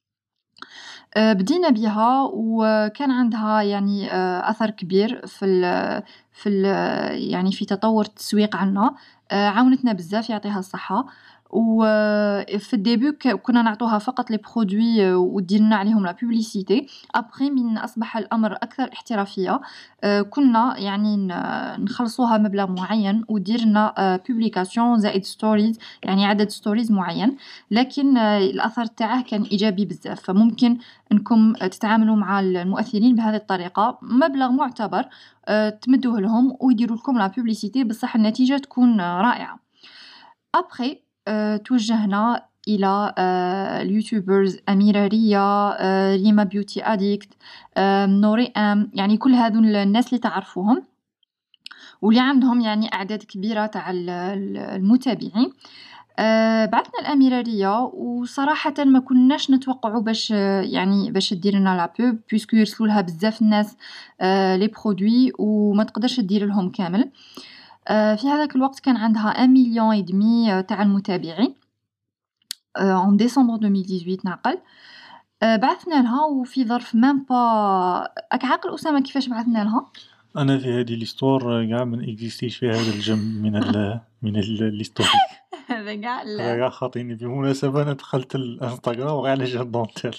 بدينا بها وكان عندها يعني أثر كبير في يعني في تطور التسويق عنا، عاونتنا بزاف يعطيها الصحة. وفي الديبو كنا نعطوها فقط لي برودوي وديرنا عليهم لا بوبليسيتي. ابري من اصبح الامر اكثر احترافيه كنا يعني نخلصوها مبلغ معين وديرنا بوبليكاسيون زائد ستوريز، يعني عدد ستوريز معين، لكن الاثر تاعه كان ايجابي بزاف. فممكن انكم تتعاملوا مع المؤثرين بهذه الطريقه، مبلغ معتبر تمدوه لهم ويديروا لكم لا بوبليسيتي، بصح النتيجه تكون رائعه. ابري توجهنا إلى اليوتيوبرز أميرة ريا، ريما بيوتي أديكت، نوري أم، يعني كل هذول الناس اللي تعرفوهم واللي عندهم يعني أعداد كبيرة تاع المتابعين. بعثنا الأميرة ريا وصراحة ما كناش نتوقعوا باش يعني باش تدير لنا لا بوب، بيسكو يرسلوا لها بزاف الناس لي برودوي وما تقدرش تدير لهم كامل. في هذاك الوقت كان عندها 1,5 مليون تاع المتابعين en décembre 2018 نعقل. بعثنا لها وفي ظرف مام با راك عاقل أسامة كيفاش بعثنا لها؟
انا في هذه ليستوار كاع ما اكزيستيش في هذا الجنب من ليستوري.
هذا كاع
هذا كاع خاطيني. بالمناسبة انا دخلت الانستغرام وغير على جهة دونتيل.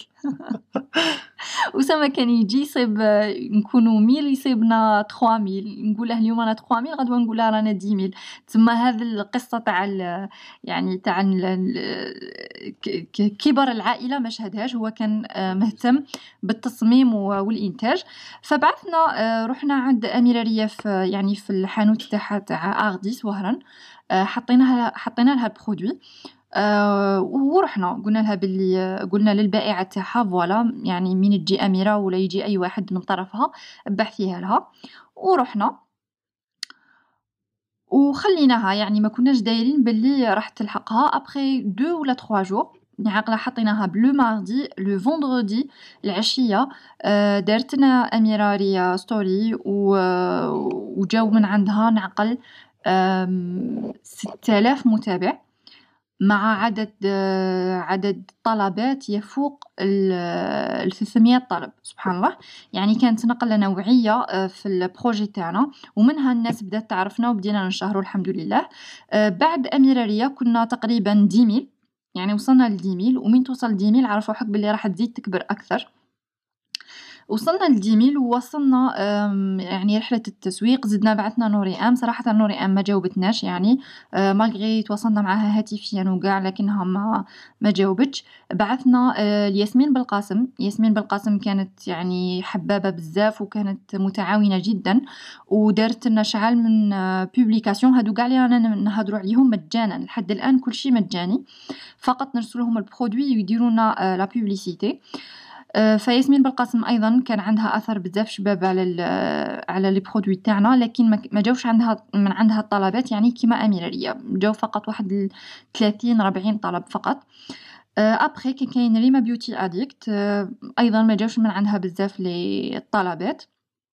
أسامة كان يجي يصيب نكونوا 1000 يصيبنا 3000، نقوله اليوم أنا 3000 غدوة نقولها رانا 10000. تسمى هذه القصة تاع يعني تاع كبر العائلة ما شهدهاش، هو كان مهتم بالتصميم والإنتاج. فبعثنا رحنا عند أميرة ريا يعني في الحانوت تاعها تاع أغديس وهران، حطينا لها البرودوي ورحنا قلنا لها باللي قلنا للبائعة تاعها فوالا يعني من تجي أميرة ولا يجي أي واحد من طرفها بحثيها لها، ورحنا وخليناها يعني ما كناش دايرين باللي راح تلحقها. ابري 2 ولا 3 جور عقله حطيناها بلو ماردي لو فوندردي العشيه دارتنا أميرة ريا ستوري وجاو من عندها نعقل 6000 متابع مع عدد طلبات يفوق 300 طلب. سبحان الله، يعني كانت نقلة نوعية في البروجي تاعنا، ومنها الناس بدات تعرفنا وبدينا ننشهروا الحمد لله. بعد أميرة ريا كنا تقريبا 10,000، يعني وصلنا ل 10,000، ومن توصل 10,000 عرفوا حق باللي راح تزيد تكبر أكثر. وصلنا ل10,000 ووصلنا يعني رحلة التسويق. زدنا بعثنا نوري أم، صراحة نوري أم ما جاوبتناش يعني مالغري تواصلنا معها هاتفيا وقاع لكنها ما جاوبتش. بعثنا لياسمين بالقاسم. ياسمين بالقاسم كانت يعني حبابة بزاف وكانت متعاونة جدا، ودارت لنا شعال من بوبليكاسيون. هادو قاع اللي رانا نهضروا عليهم مجانا لحد الآن، كل شيء مجاني، فقط نرسلهم البرودوي ويديرونا لا بوبليسيتي. فياسمين بالقاسم ايضا كان عندها اثر بزاف شباب على لي برودوي تاعنا، لكن ما جاوش من عندها الطلبات يعني كيما أميرة ريا، جاو فقط واحد 30-40 طلب فقط. ابري كاين ريما بيوتي اديكت ايضا ما جاوش من عندها بزاف لي الطلبات.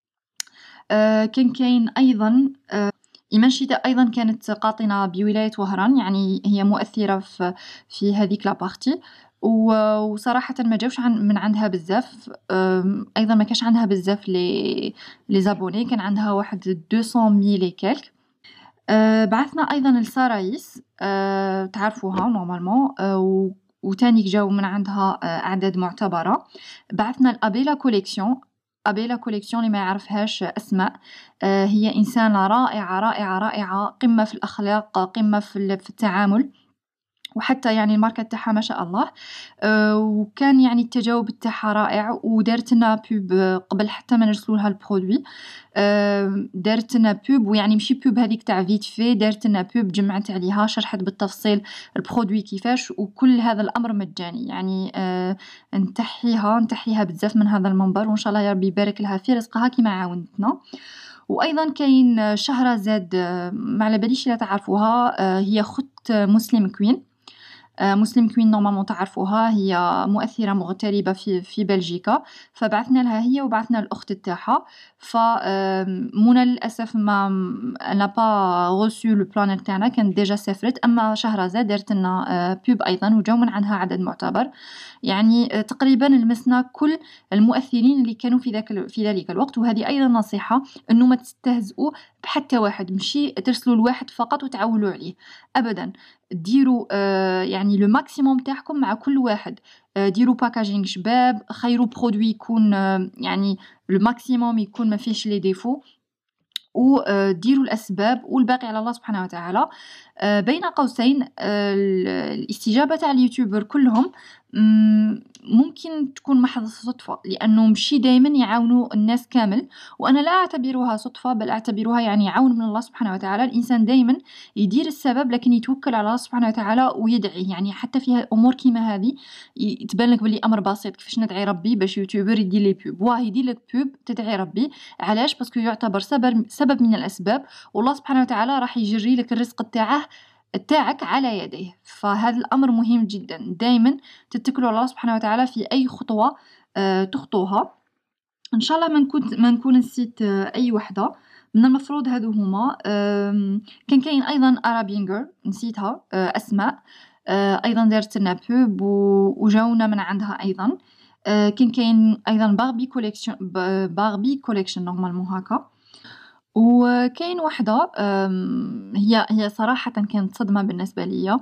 كاين ايضا إيمان شتاء أيضا كانت قاطنة بولاية وهران، يعني هي مؤثرة في هذيك لابارتي، وصراحة ما جاوش من عندها بزاف. أيضا ما كاش عندها بزاف لي زابوني، كان عندها واحد 200,000 كالك. بعثنا أيضا لسارايس، تعرفوها نورمالمون، وتاني جاو من عندها أعداد معتبرة. بعثنا لأبيلا كوليكسيون. أبيلا كوليكسيون اللي ما يعرفهاش أسماء، هي إنسانة رائعة رائعة رائعة، قمة في الأخلاق، قمة في التعامل، وحتى يعني الماركة تاعها ما شاء الله. وكان يعني التجاوب تاعها رائع، ودارت لنا بوب قبل حتى ما نرسلوا لها البرودوي. دارت لنا بوب، ويعني ماشي بوب هذيك تاع فيت في، دارت لنا بوب جمعت عليها شرحت بالتفصيل البرودوي كيفاش، وكل هذا الامر مجاني يعني. نتحيها بزاف من هذا المنبر، وان شاء الله يا ربي يبارك لها في رزقها كيما عاونتنا. وايضا كاين شهرزاد، ما على باليش الا تعرفوها، هي خت مسلم كوين. مسلم كوين نورمالمون تعرفوها، هي مؤثرة مغتربة في بلجيكا، فبعثنا لها هي وبعثنا الأخت تاعها. منى للأسف ما n'a pas reçu le planner تاعنا، كانت ديجا سافرت. أما شهرزاد دارت لنا بوب أيضا، وجاو من عندها عدد معتبر. يعني تقريبا لمسنا كل المؤثرين اللي كانوا في ذلك الوقت. وهذه أيضا نصيحة، أنه ما تستهزئوا بحتى واحد، مشي ترسلوا الواحد فقط وتعولوا عليه أبدا. ديروا يعني لو ماكسيموم تاعكم مع كل واحد. ديروا باكاجينغ شباب، خيروا برودوي يكون يعني لو ماكسيموم يكون ما فيهش لي ديفو، وديروا الأسباب، والباقي على الله سبحانه وتعالى. بين قوسين، الاستجابة تاع اليوتيوبر كلهم ممكن تكون محض صدفة، لأنه مشي دايما يعاونوا الناس كامل. وأنا لا أعتبرها صدفة، بل أعتبرها يعني عون من الله سبحانه وتعالى. الإنسان دايما يدير السبب، لكن يتوكل على الله سبحانه وتعالى ويدعي. يعني حتى فيها أمور كيما هذه تبان لك بلي أمر بسيط، كيفاش ندعي ربي باش يوتيوبر يدير لي بوب. واه يدير لك بوب تدعي ربي، علاش؟ باسكو يعتبر سبب من الأسباب، والله سبحانه وتعالى راح يجري لك الرزق تاعك على يديه. فهذا الأمر مهم جدا، دايما تتكلوا على الله سبحانه وتعالى في أي خطوة تخطوها. إن شاء الله ما نكون نسيت أي وحدة من المفروض. هذو هما. كان كاين أيضا أرابيان جيرل نسيتها، أسماء، أيضا دارت لنا بوب وجاونا من عندها أيضا. كان كاين أيضا باربي كوليكشن نورمالمون هكا. وكاين وحدة هي صراحةً كانت صدمة بالنسبة ليا.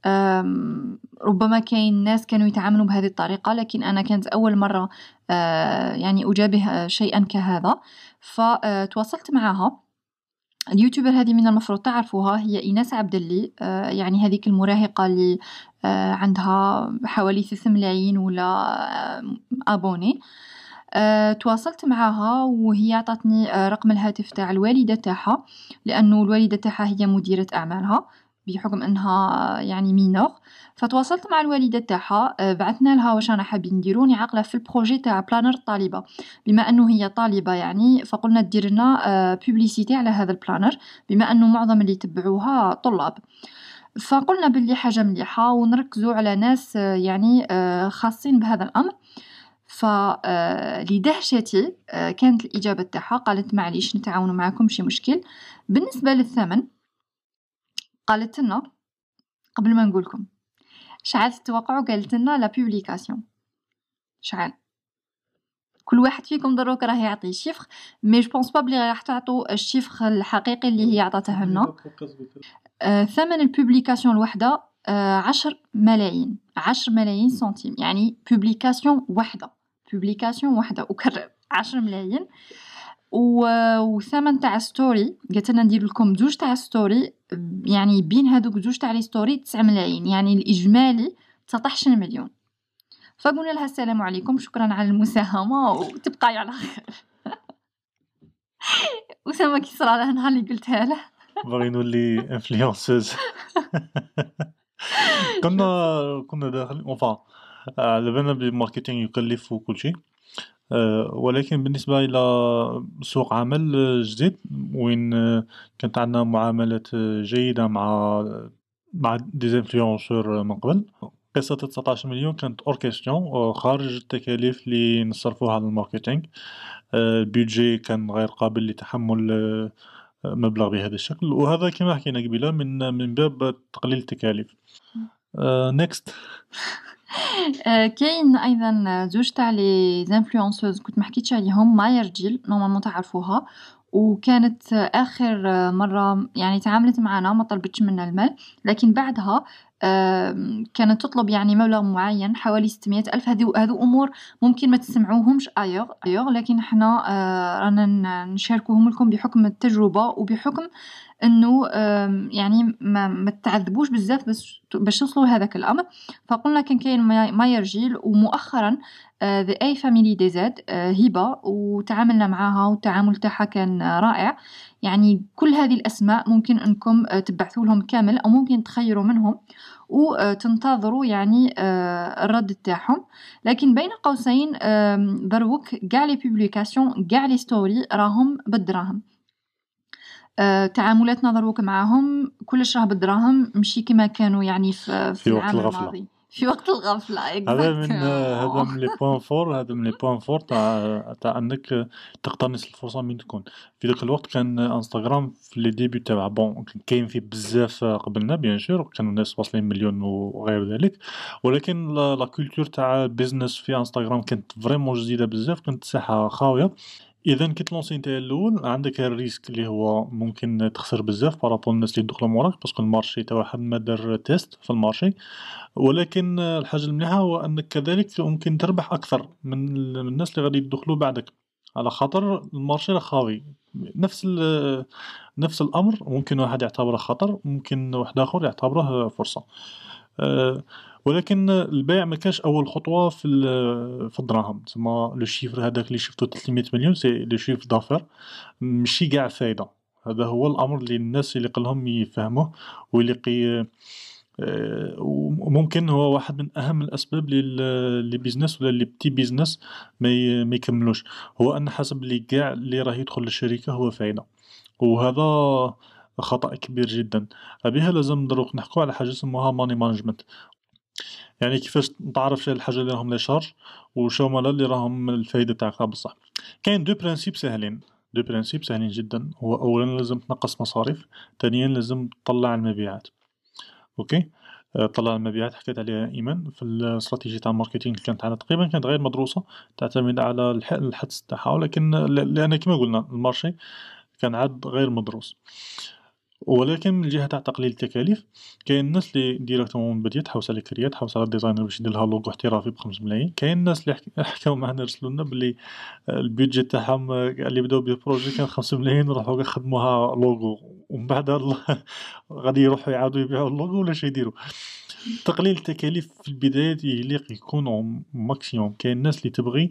ربما كاين ناس كانوا يتعاملوا بهذه الطريقة، لكن أنا كانت أول مرة يعني أجابه شيئًا كهذا. فتواصلت معها. اليوتيوبر هذه من المفروض تعرفوها، هي إيناس عبدلي، يعني هذيك المراهقة اللي عندها حوالي 3 ملايين ولا أبوني. تواصلت معاها، وهي عطاتني رقم الهاتف تاع الوالدة تاعها، لأنه الوالدة تاعها هي مديرة أعمالها بحكم أنها يعني مينور. فتواصلت مع الوالدة تاعها، بعثنا لها واش رانا حابين نديرو. راني عاقلة في البروجي تاع بلانر الطالبة، بما أنه هي طالبة يعني، فقلنا دير لنا بوبليسيتي على هذا البلانر، بما أنه معظم اللي يتبعوها طلاب. فقلنا باللي حاجة مليحة ونركزوا على ناس يعني خاصين بهذا الأمر. فلدهشتي كانت الإجابة تاعها، قالت معليش نتعاونوا معكم ماشي مشكل. بالنسبة للثمن قالت لنا، قبل ما نقولكم شحال تتوقعوا، قالت لنا لا بوبليكاسيون شحال. كل واحد فيكم دروك راه يعطي شيفر، مي جو بونس با بلي راح تعطوا الشيفر الحقيقي اللي هي عطاتها لنا. ثمن البوبليكاسيون الوحده 10 ملايين، 10 ملايين سنتيم، يعني بوبليكاسيون وحده، بوبليكاسيون وحده أكرر 10 ملايين. وثمن تاع ستوري قالت لنا ندير لكم زوج تاع ستوري، يعني بين هذوك زوج تاع لي ستوري 9 ملايين، يعني الإجمالي 19 مليون. فقلنا لها السلام عليكم، شكرا على المساهمة وتبقاي على خير. أسامة كي صرا له نهار اللي قلتها له
باغي نولي انفلونسوز. كنا داخلين على بالنا بلي الماركتينغ يكلف وكل شيء، ولكن بالنسبة إلى سوق عمل جديد وين كانت عندنا معاملات جيدة مع ديزانفلونسور من قبل. قصة 19 مليون كانت أوركستيون خارج التكاليف اللي نصرفوها على الماركتينغ. البيدجي كان غير قابل لتحمل مبلغ بهذا الشكل، وهذا كما حكينا قبيله من باب تقليل التكاليف. نيكست.
كاين ايضا زوج تاع لي زانفلونسوز كنت ما حكيتش عليهم، مايا رجيل نورمالمون تعرفوها، وكانت اخر مره يعني تعاملت معنا ما طلبتش منا المال، لكن بعدها كانت تطلب يعني مبلغ معين حوالي 600 ألف. هذو أمور ممكن ما تسمعوهمش أيوغ، لكن احنا رانا نشاركوهم لكم بحكم التجربة وبحكم إنه يعني ما تعذبوش بزاف باش توصلوا لهذاك الأمر. فقلنا كان كاين ماير جيل، ومؤخرا The A Family DZ هبة، وتعاملنا معاها والتعامل تاعها كان رائع. يعني كل هذه الأسماء ممكن أنكم تبعثوا لهم كامل، أو ممكن تخيروا منهم وتنتظروا يعني الرد تاعهم. لكن بين قوسين دروك كاع لي بوبليكاسيون كاع لي ستوري راهم بالدراهم. تعاملاتنا دروك معاهم كلش راه بالدراهم، ماشي كما كانوا يعني في
وقت
العام
الغفلة.
الماضي في وقت الغفلة.
هذا من لي بوين فور، هذا من لي بوين فور تاع انك تقتنص الفرصه من تكون. في ذاك الوقت كان انستغرام في لي ديبي تاعها بون كاين فيه بزاف قبلنا بيان سور، كانوا الناس واصلين مليون وغير ذلك، ولكن لا كولتور تاع بيزنس في انستغرام كانت فريمون جديده بزاف، كانت الساحه خاويه. اذا كي تلونسي نتايا الاول عندك الريسك اللي هو ممكن تخسر بزاف بارابول الناس اللي يدخلوا موراك، باسكو المارشي تاع واحد ما دار تيست في المارشي. ولكن الحاجة المليحة هو أنك كذلك ممكن تربح أكثر من الناس اللي غادي يدخلوا بعدك، على خاطر المارشي راه خاوي. نفس الأمر ممكن واحد يعتبره خطر، ممكن واحد آخر يعتبره فرصة. ولكن البيع ما كانش أول خطوة في الدراهم، تسمى لو شيفر هذاك اللي شفتو 300 مليون سي لو شيفر دافير، ماشي قاع فايدة. هذا هو الأمر اللي الناس اللي قلهم يفهموه ويلقي. وممكن هو واحد من أهم الأسباب لي بيزنس ولا لي بتي بيزنس ما يكملوش، هو أن حسب اللي قاع اللي راه يدخل للشركة هو فايدة، وهذا خطأ كبير جدا. بها لازم دروك نحكو على حاجة اسمها ماني مانجمنت، يعني كيفاش تعرف شنو الحاجة اللي راهم لي شارج وشو هما اللي راهم الفايدة تاعها بصح. كاين دو برانسيب ساهلين، دو برانسيب ساهلين جدا. هو أولا لازم تنقص مصاريف، ثانيا لازم تطلع المبيعات. اوكي. طلع المبيعات حكيت عليها ايمان في الاستراتيجيه تاع الماركتينغ اللي كانت عندنا تقريبا كانت غير مدروسه، تعتمد على الحدس تاعها، ولكن لان كما قلنا المارشي كان عاد غير مدروس. ولكن من الجهه تاع تقليل التكاليف كاين الناس اللي ديريكتومون بديت تحوس على كريات، تحوس على الديزاينر باش يدير لها لوغو احترافي ب5 ملايين. كاين الناس اللي حكاو معنا رسلوا لنا باللي البيدجيت تاعهم اللي بداو بالبروجي كان 5 ملايين، راحوا خدموها لوغو ومن بعد غادي يروحوا يعاودوا يبيعوا اللوغو ولا شي يديروا. تقليل التكاليف في البدايات يليق يكونوا ماكسيموم. كاين الناس اللي تبغي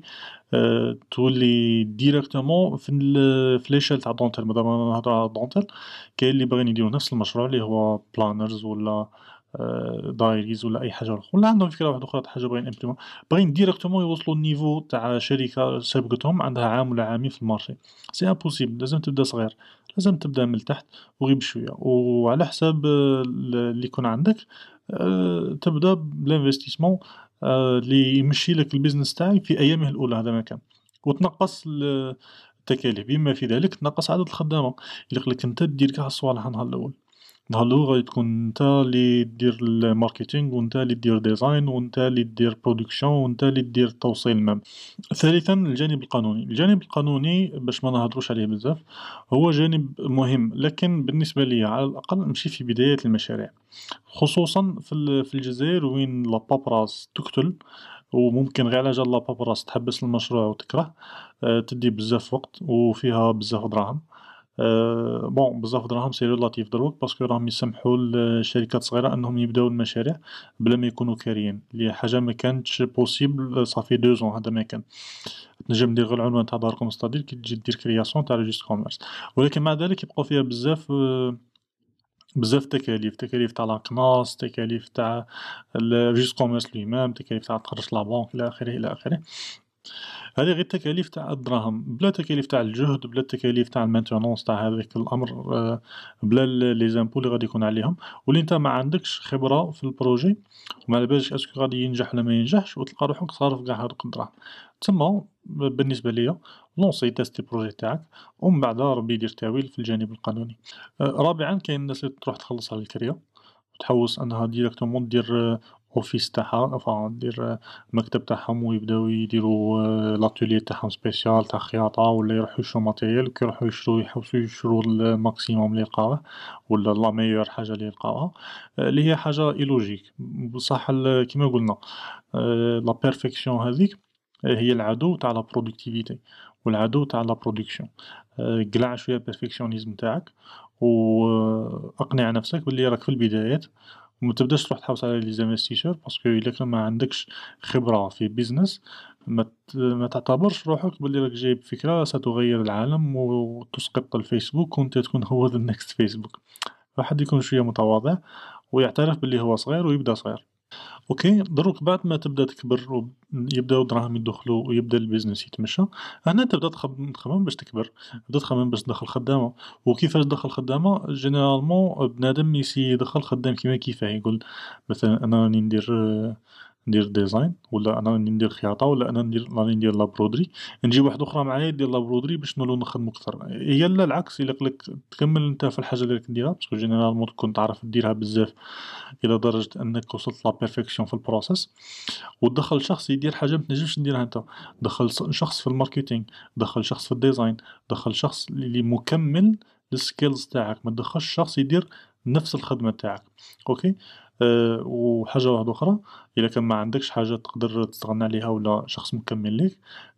تولي ديريكتومون في ليشيل تاع دونتيل، مادام نهضروا على دونتيل كاين اللي باغيين يديروا نفس المشروع اللي هو بلانرز ولا دايريز ولا اي حاجه اخرى، ولا عندهم فكره واحده اخرى تاع حاجه باغيين امبليمون، باغيين ديريكتومون يوصلوا النيفو تاع شركه سابقتهم عندها عام ولا عامين في المارشي. سي امبوسيبل، لازم تبدا صغير، لازم تبدا من التحت وغير بشويه، وعلى حساب اللي يكون عندك تبدا بلانفستيسمون اللي يمشي لك البيزنس تاعك في ايامه الاولى. هذا ما كان، وتنقص التكاليف بما في ذلك تنقص عدد الخدامه. يليق لك انت دير كاع الصوالح النهار الاول. النهار الأول غادي تكون نتا اللي دير الماركتينغ، ونتا اللي دير ديزاين، ونتا اللي دير برودكسيون، ونتا اللي دير التوصيل مام. ثالثا الجانب القانوني. الجانب القانوني باش ما نهضروش عليه بزاف هو جانب مهم، لكن بالنسبة لي على الأقل ماشي في بداية المشاريع، خصوصا في الجزائر وين لابابراس تقتل، وممكن غير على جال لابابراس تحبس المشروع وتكره. تدي بزاف وقت وفيها بزاف دراهم. بون بزاف دراهم سي ريلاتيف دروك باسكو راهم يسمحوا للشركات الصغيرة انهم يبداو المشاريع بلا ما يكونوا كاريين، اللي حاجة ما كانتش بوسيبل صافي 2 ans. هذا ما كان تنجم دير غير العنوان تاع داركم ستادير كي تجي دير كرياسيون تاع ريجيستر كوميرس، ولكن مع ذلك يبقاو فيها بزاف تكاليف تاع لاكناس، تكاليف تاع ريجيستر كوميرس لي مام، تكاليف تاع تخرج لا بنك الى اخره الى اخره. هذه غير التكاليف تاع الدراهم، بلا تكاليف تاع الجهد، بلا التكاليف تاع المانتونونس تاع هذاك الامر، بلا لي زامبو اللي غادي يكون عليهم، واللي انت ما عندكش خبره في البروجي وما على بالكش اسكو غادي ينجح ولا ما ينجحش، وتلقى روحك صارف كاع هذوك الدراهم. تسمى بالنسبه ليا لونسي تيستي البروجي تاعك، ومن بعد ربي يدير تاويل في الجانب القانوني. رابعا كاين الناس اللي تروح تخلص على الكريا وتحوس انها ديريكتومون دير اوفيس تاعها، افا دير المكتب تاعهم ويبداو يديروا لاتولي تاعهم سبيسيال تاع خياطة، ولا يروحو يشرو ماتيريال وكي يروحو يحوسو يشرو الماكسيموم اللي يلقاوه ولا لا ميور حاجة اللي يلقاوها، اللي هي حاجة إيلوجيك بصح. كيما قلنا لا بيرفيكسيون هاذيك هي العدو تاع لا برودكتيفيتي والعدو تاع لا برودكسيون. قلع شوية البيرفكسيونيزم تاعك وأقنع نفسك باللي راك في البدايات، وما تبداش تروح تحوس على لي زانفستيسور، باسكو إلا كان ما عندكش خبرة في business ما تعتبرش روحك باللي راك جايب فكرة ستغير العالم وتسقط الفيسبوك وأنت تكون هو the next فيسبوك. الواحد يكون شوية متواضع ويعترف باللي هو صغير ويبدا صغير. أوكي، دروك بعد ما تبدا تكبر يبداو الدراهم يدخلوا ويبدا البيزنس يتمشى، هنا تبدا تخمم باش تكبر، تبدا تخمم باش تدخل خدامة، وكيفاش تدخل خدامة جينيرالمون بنادم يدخل خدام كيما كيفاه، يقول مثلا أنا راني ندير ديزاين، ولا أنا راني ندير خياطة، ولا أنا راني ندير لابرودري، نجيب واحد أخرى معايا دير لابرودري باش نولو نخدمو كثر. هي لا العكس، يليق تكمل نتا في الحاجة اللي راك ديرها، باسكو جينيرالمون تكون تعرف ديرها بزاف إلى درجة أنك وصلت لا بيرفكسيون في البروسيس، وتدخل شخص يدير حاجة متنجمش نديرها نتا، دخل شخص في الماركتينغ، دخل شخص في الديزاين، دخل شخص اللي مكمل للسكيلز تاعك، ما تدخلش شخص يدير نفس الخدمة تاعك. أوكي. وحاجة واحدة أخرى، إلا كان ما عندكش حاجة تقدر تستغنى عليها ولا شخص مكمل ليك،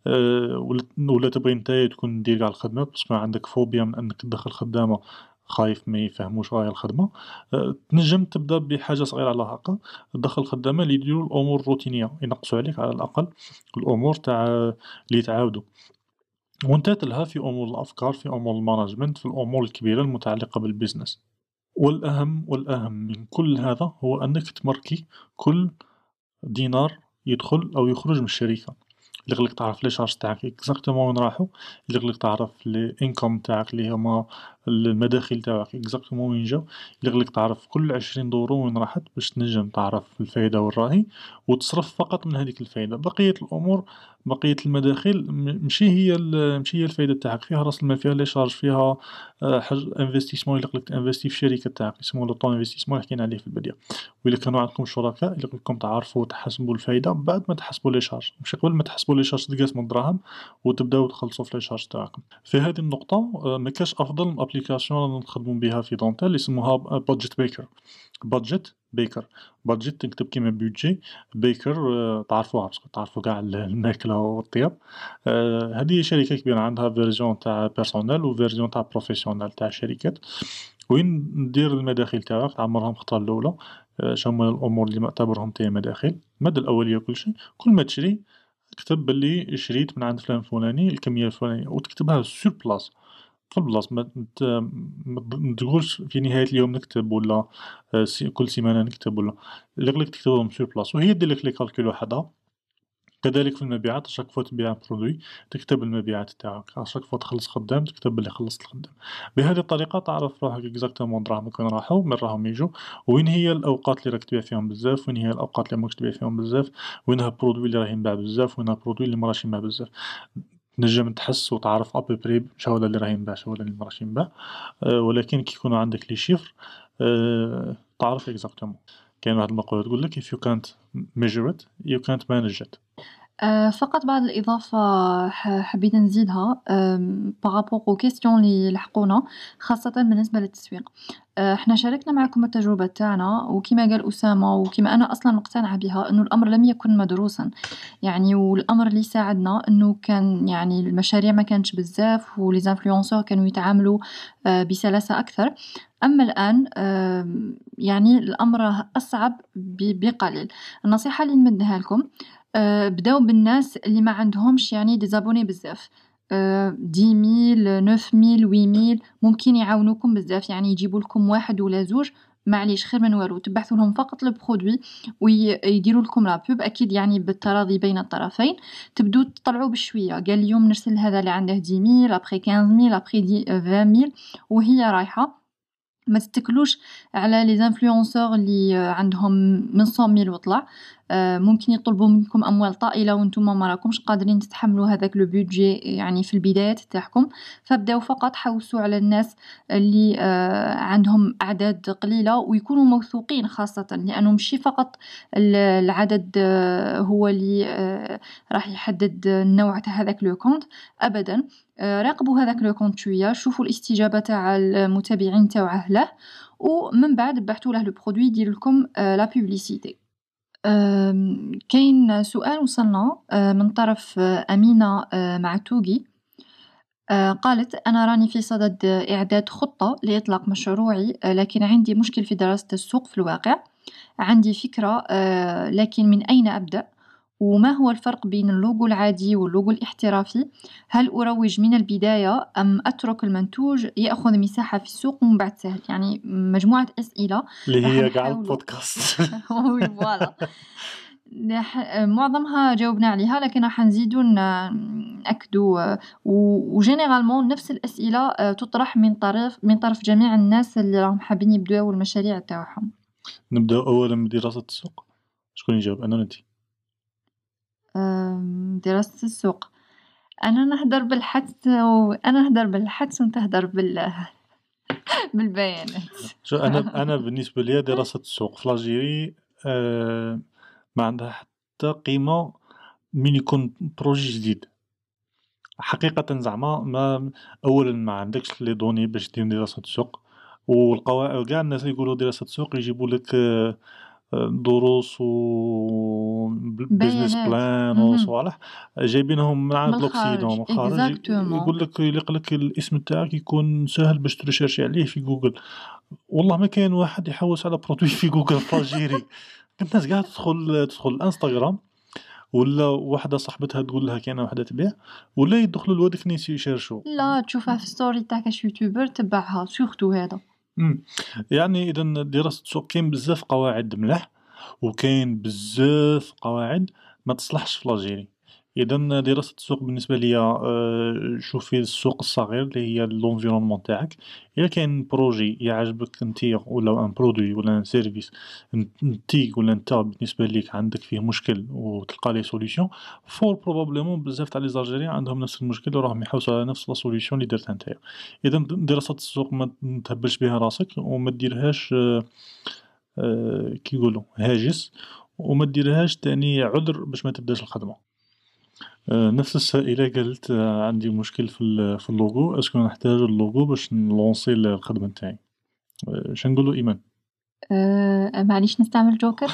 ولا تبغي نتايا تكون دير قاع الخدمة باسكو عندك فوبيا من أنك تدخل خدامة خايف ما يفهموش غاية الخدمة، تنجم تبدا بحاجة صغيرة على هاكا، تدخل خدامة اللي يديرو الأمور الروتينية، ينقصو عليك على الأقل الأمور تاع اللي يتعاودو، ونتا تلها في أمور الأفكار، في أمور المانجمنت، في الأمور الكبيرة المتعلقة بالبيزنس. والأهم من كل هذا هو أنك تماركي كل دينار يدخل أو يخرج من الشركة، يليق تعرف لي شارج تاعك اكزاكتومون وين راحو، يليق تعرف لي انكم تاعك اللي هما المداخل تاعك اكزاكتومون وين جاو، يليق تعرف كل 20 دورو وين راحت باش تنجم تعرف الفايدة والراهي وتصرف فقط من هذيك الفايدة. بقية الأمور، بقية المداخل ماشي هي الفايدة تاعك، فيها راس المال، فيها لي شارج، فيها حاجة انفستيسمون يليق تانفيستي في الشركة تاعك، يسموه لو طون انفستيسمون اللي حكينا عليه في البداية. وإلا كانوا عندكم شركاء يليق لكم تعرفوا تحسبوا الفايدة بعد ما تحسبوا لي شارج، ماشي قبل ما تحسبوا لي شارج تقاسموا الدراهم وتبداو تخلصوا في لي شارج تاعكم. في هذه النقطة ما كاش أفضل من أبليكاسيون نخدموا بها في دونتال يسموها بادجت بيكر. بادجت تكتب كيما بيدجي، بيكر تعرفوها باسكو تعرفوا قاع الماكلة والطياب. هذه شركة كبيرة عندها فيرجون تاع بيرسونيل وفيرجون تاع بروفيسيونيل تاع شركات، وين دير المداخل تاعك تعمرهم خطرة الأولى، شهما الأمور اللي معتبرهم تاهي مداخل، المادة الأولية كل شيء، كل ما تشري اكتب باللي شريت من عند فلان الفلاني الكمية الفلانية وتكتبها سور بلاص في البلاص، ما تقولش في نهاية اليوم نكتب ولا كل سيمانة نكتب ولا، يليق تكتبهم سور بلاص وهي ديرلك لي كالكول وحدها. كذلك في المبيعات، أشاك فوا تبيع برودوي تكتب المبيعات تاعك، أشاك فوا تخلص خدام تكتب بلي خلصت الخدام. بهذه الطريقة تعرف روحك اكزاكتومون دراهمك وين راحو، من راهم يجو، وين هي الأوقات اللي راك تبيع فيهم بزاف، وين هي الأوقات اللي ماكش تبيع فيهم بزاف، وينها البرودوي اللي راه ينباع بزاف، وينها البرودوي اللي مراهش ينباع بزاف. تنجم تحس وتعرف أبوبري شهودا اللي راه ينباع شهودا اللي مراهش ينباع، ولكن كي يكونوا عندك لي شيفر تعرف اكزاكتومون. كاين واحد المقولة تقولك if you can't measure it you can't manage it.
فقط بعض الإضافة حبيت نزيدها par rapport aux questions اللي لحقونا خاصة بالنسبة للتسويق. احنا شاركنا معكم التجربة تاعنا، وكما قال أسامة وكما أنا أصلا مقتنعة بها أنه الأمر لم يكن مدروسا، يعني والأمر اللي ساعدنا أنه كان يعني المشاريع ما كانتش بزاف وليزانفلونسور كانوا يتعاملوا بسلاسة أكثر. أما الآن يعني الأمر أصعب بقليل. النصيحة اللي نمدها لكم بداو بالناس اللي ما عندهمش يعني ديزابوني بزاف، 10,000 9,000 8,000 ممكن يعاونوكم بزاف، يعني يجيبوا لكم واحد ولا زوج معليش خير من والو، تبحثوا لهم فقط البرودوي ويديروا لكم لا بوب، اكيد يعني بالتراضي بين الطرفين، تبدو تطلعوا بشويه، قال اليوم نرسل هذا اللي عنده 10,000 ابري 15,000 ابري 20,000 وهي رايحه. ما تتكلوش على لي زانفلونسور اللي عندهم من 100,000 وطلع، ممكن يطلبوا منكم أموال طائلة وانتم ما راكمش قادرين تتحملوا هذاك لو بودجي يعني في البدايات تاعكم. فبداو فقط حوسوا على الناس اللي عندهم أعداد قليلة ويكونوا موثوقين، خاصة لأنه مشي فقط العدد هو اللي راح يحدد النوع تاع هذاك لو كونت أبدا. راقبوا هذاك لو كونت شويه، شوفوا الاستجابه تاع المتابعين تاعه له، ومن بعد بحثوا له لو برودوي يدير لكم لا بوبليسيتي. كاين سؤال وصلنا من طرف أمينة معتوقي، قالت: أنا راني في صدد إعداد خطة لإطلاق مشروعي، لكن عندي مشكل في دراسة السوق في الواقع. عندي فكرة، لكن من أين أبدأ؟ وما هو الفرق بين اللوجو العادي واللوجو الاحترافي؟ هل أروج من البداية أم أترك المنتوج يأخذ مساحة في السوق ومن بعد سهل؟ يعني مجموعة أسئلة
اللي
راح
هي قاع
نحاولوا.
البودكاست.
وي فوالا. معظمها جاوبنا عليها، لكن راح نزيدوا نأكدوا. وجينيرالمون نفس الأسئلة تطرح من طرف جميع الناس اللي راهم حابين يبداو المشاريع تاعهم.
نبدأ أولا بدراسة السوق. شكون يجاوب، أنا ولا أنت؟
دراسة السوق. أنا نهدر بالحدس وأنت تهدر بالبيانات.
شو أنا بالنسبة لي دراسة السوق في لاجيري ما عندها حتى قيمة من يكون بروجي جديد. حقيقة زعما ما أولا ما عندكش لي دوني باش دير دراسة سوق، والقواعد كاع الناس اللي يقولوا دراسة سوق يجيبوا لك دروس و بيزنس
بيانات.
بلان وصوالح جايبينهم من عند
من
لوكسيدون
الخارج
من الخارج.
exactement.
يقول لك يلق لك الاسم تاعك يكون سهل باش تريشيرشي عليه في جوجل. والله ما كاين واحد يحوس على برودوي في جوجل في الجيري. كنت الناس قاعده تدخل الانستغرام، ولا واحدة صاحبتها تقول لها كاينة واحدة تبيع، ولا يدخلوا لوادك نيس يشرشوا.
لا تشوفها في ستوري تاع كاش يوتيوبر تبعها سورتو هذا.
يعني إذا دراسة السوق كاين بزاف قواعد ملاح، وكاين بزاف قواعد ما تصلحش في لاجيري. إذا دراسة السوق بالنسبة ليا شوفي السوق الصغير اللي هي لونفيرونمون تاعك. إلا كاين بروجي يعجبك انتيا ولا ان برودوي ولا ان سيرفيس انتي ولا نتا بالنسبة ليك عندك فيه مشكل وتلقى ليه سوليسيون، فور بروبابليمون بزاف تاع لي زالجيريان عندهم نفس المشكل وراهم يحوسوا على نفس لا سوليسيون اللي درتها نتايا. إذا دراسة السوق ما تهبلش بها راسك وما ديرهاش كي يقولوا هاجس، وما ديرهاش تاني عذر باش ما تبداش الخدمة. نفس السائلة قالت عندي مشكل في اللوغو، اسكو نحتاج اللوغو باش نلونسي الخدمة نتاعي. شنقولو إيمان؟
معليش نستعمل جوكر.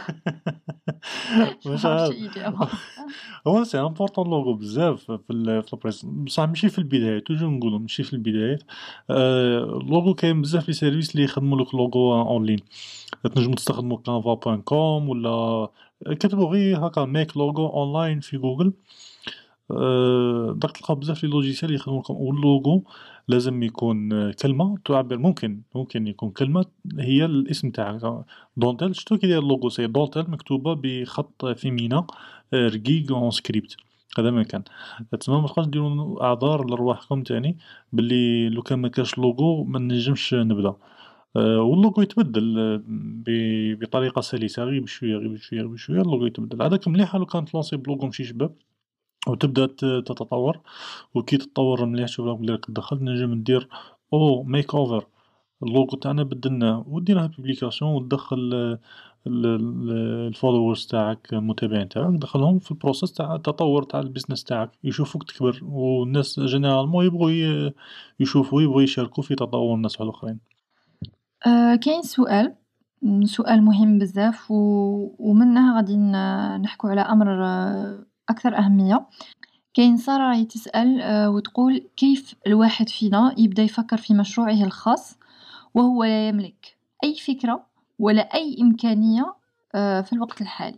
مش
ما
عارف.
عرفتش الإجابة.
هو سي امبورطون اللوغو بزاف في البريس، بصح ماشي في البداية، توجور نقولو ماشي في البداية. اللوغو كاين بزاف لي سيرفيس اللي يخدموا لك لوغو اون لين. تنجمو تستخدمو canva.com ولا كتبوا غير هكا ميك لوغو اونلاين في جوجل. داك تلقاو بزاف لي لوجيسيال يخدمو لكم. واللوغو لازم يكون كلمة تعبر، ممكن يكون كلمة هي الاسم تاعك. دونتيل شتو كي داير اللوغو سي دونتيل مكتوبة بخط فيمينا رقيق اون سكريبت. هذا ما كان تسمى ما تبقاش ديروا اعذار لرواحكم تاني باللي لو كان ما كاش لوغو ما نجمش نبدا. واللوغو يتبدل بطريقة سلسة، غير بشوية اللوغو يتبدل. هذاك مليح لو كان تلونسي بلوغو ماشي شباب وتبدا تتطور، وكي تتطور مليح تشوف بلي راك تدخل تنجم ندير ميك اوفر اللوغو تاعنا بدلناه وديرها بوبليكاسيون وتدخل الفولورز تاعك المتابعين تاعك دخلهم في البروسيس تاع التطور تاع البيزنس تاعك، يشوفوك تكبر. والناس جينيرالمون يبغوا يشوفوا يبغوا يشاركوا في تطور الناس الآخرين.
كاين سؤال مهم بزاف ومنه غادي نحكو على أمر أكثر أهمية. كاين سارة راهي تسأل وتقول: كيف الواحد فينا يبدا يفكر في مشروعه الخاص وهو لا يملك أي فكرة ولا أي إمكانية في الوقت الحالي؟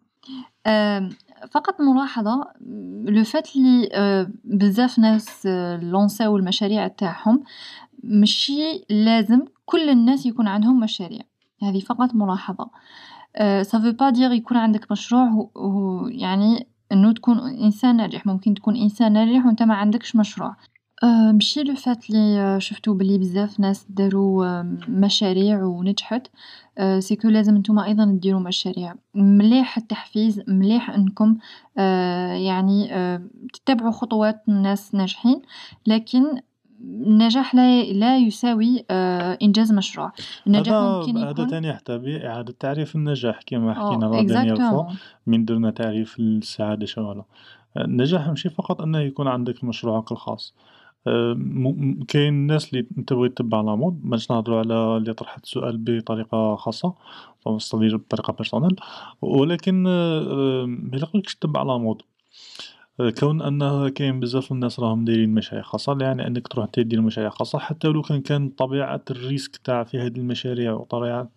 فقط ملاحظة، لو فات لي بزاف ناس لونساو المشاريع تاعهم، ماشي لازم كل الناس يكون عندهم مشاريع. هذه فقط ملاحظة. ça veut pas dire يكون عندك مشروع يعني إنه تكون إنسان ناجح. ممكن تكون إنسان ناجح وأنت ما عندكش مشروع. ماشي لو فات لي شفتو بلي بزاف ناس داروا مشاريع ونجحت سي كو لازم نتوما أيضا ديروا مشاريع. مليح التحفيز، مليح أنكم يعني تتبعوا خطوات ناس ناجحين، لكن النجاح لا يساوي إنجاز مشروع. النجاح ممكن
هذا
يكون
تاني حتى بإعادة تعريف النجاح كما حكينا لا دانيير فوا
exactement.
من درنا تعريف السعادة شوالا. النجاح ماشي فقط أنه يكون عندك مشروعك الخاص. كاين الناس اللي تبغي تتبع لا مود، ماناش نهضروا على اللي طرحت السؤال بطريقة خاصة بطريقة بيرسونيل، ولكن ما يلقلكش تتبع لا مود. كون أنه كاين بزاف الناس راهم دايرين مشاريع خاصة، لا يعني أنك تروح دير مشاريع خاصة حتى ولو كان طبيعة الريسك تاع في هذه المشاريع وطبيعة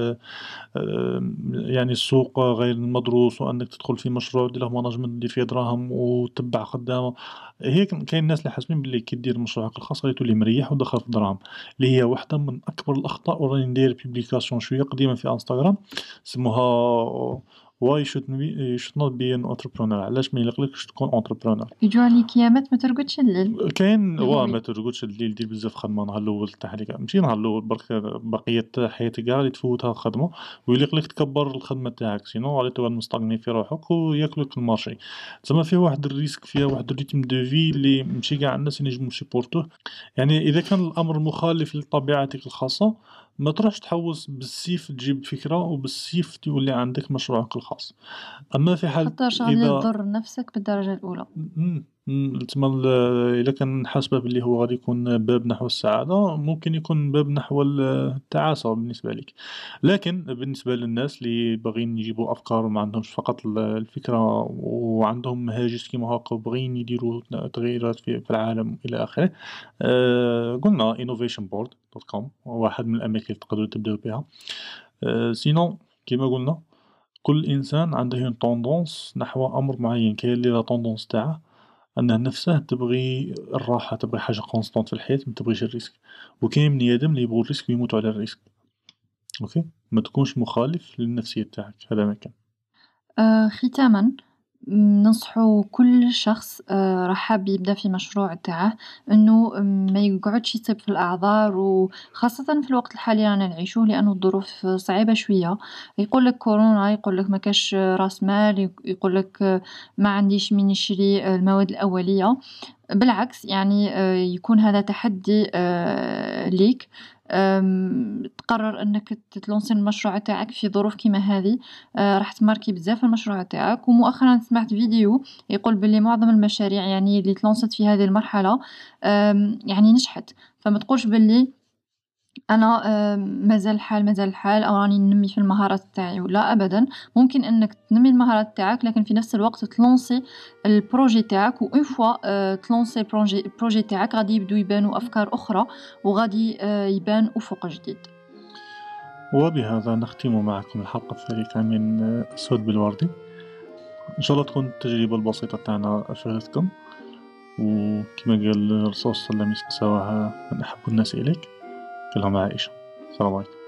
يعني السوق غير المدروس، وأنك تدخل في مشروع دير له مانجمنت دير فيه دراهم وتبع خدامة. هيك كاين ناس اللي حاسبين باللي كي دير مشروعك الخاص غادي تولي مريح ودخل في دراهم، اللي هي واحدة من أكبر الأخطاء. وراني ندير بيبليكاسيون شوية قديمة في انستغرام سموها why should not be an entrepreneur، علاش ما يليقلكش تكون entrepreneur.
يجوا عليك أيامات ما ترقدش الليل.
كاين ما
ضروري.
ترقدش الليل، دير بزاف خدمة نهار الأول تاع حياتك، ماشي نهار الأول برك بقية حياتك قاع غادي تفوتها الخدمة، ويليق لك تكبر الخدمة تاعك، سينو غادي تقعد مستغني في روحك وياكلك المارشي. تسمى فيه واحد الريسك، فيها واحد الريتم دو في اللي ماشي قاع الناس ينجمو يسيبورتوه. يعني إذا كان الأمر مخالف لطبيعتك الخاصة ما تروحش تحوس بالسيف تجيب فكرة وبالسيف تولي عندك مشروعك الخاص. أما في حال
خاطرش غادي
إذا
تضر نفسك بالدرجة الأولى.
تسمى إلا كان حاسبه باللي هو غادي يكون باب نحو السعادة، ممكن يكون باب نحو التعاسة بالنسبة ليك. لكن بالنسبة للناس اللي باغيين يجيبوا أفكار وما عندهمش فقط الفكرة وعندهم هاجس كيما هاكا وباغيين يديروا تغييرات في العالم إلى آخره، قلنا innovationboard.com واحد من الأماكن اللي تقدروا تبداو بها. سينون كيما قلنا كل إنسان عنده une tendance نحو أمر معين، كاين اللي لا tendance تاعه أنه نفسه تبغي الراحة، تبغي حاجة constant في الحياة، ما تبغيش الريسك. وكاين بني آدم اللي يبغوا الريسك ويموتوا على الريسك. أوكي، ما تكونش مخالف للنفسية تاعك، هذا ما كان.
ختاما ننصحو كل شخص راح حاب يبدا في مشروع تاعه انه ما يقعدش يصيب في الاعذار، وخاصه في الوقت الحالي رانا نعيشوه لانه الظروف صعيبه شويه. يقول لك كورونا، يقول لك ما كاش راس مال، يقول لك ما عنديش من نشري المواد الاوليه. بالعكس يعني يكون هذا تحدي ليك. تقرر انك تلونسي المشروع تاعك في ظروف كيما هذه، راح تماركي بزاف المشروع تاعك. ومؤخرا سمعت فيديو يقول باللي معظم المشاريع يعني اللي تلونست في هذه المرحلة يعني نجحت. فما تقولش باللي أنا مازال الحال أو راني ننمي في المهارات تاعي، لا أبدا. ممكن أنك تنمي المهارات تاعك لكن في نفس الوقت تلونسي البروجي تاعك، و اون فوا تلونسي البروجي تاعك غادي يبدو يبانوا أفكار أخرى وغادي يبان أفق جديد.
وبهذا نختم معكم الحلقة الثالثة من أسود بالوردي. إن شاء الله تكون التجربة البسيطة تاعنا أفادتكم، وكما قال الرسول صلى الله عليه وسلم سواها من أحب الناس إليك. كلهم عائشة. السلام عليكم.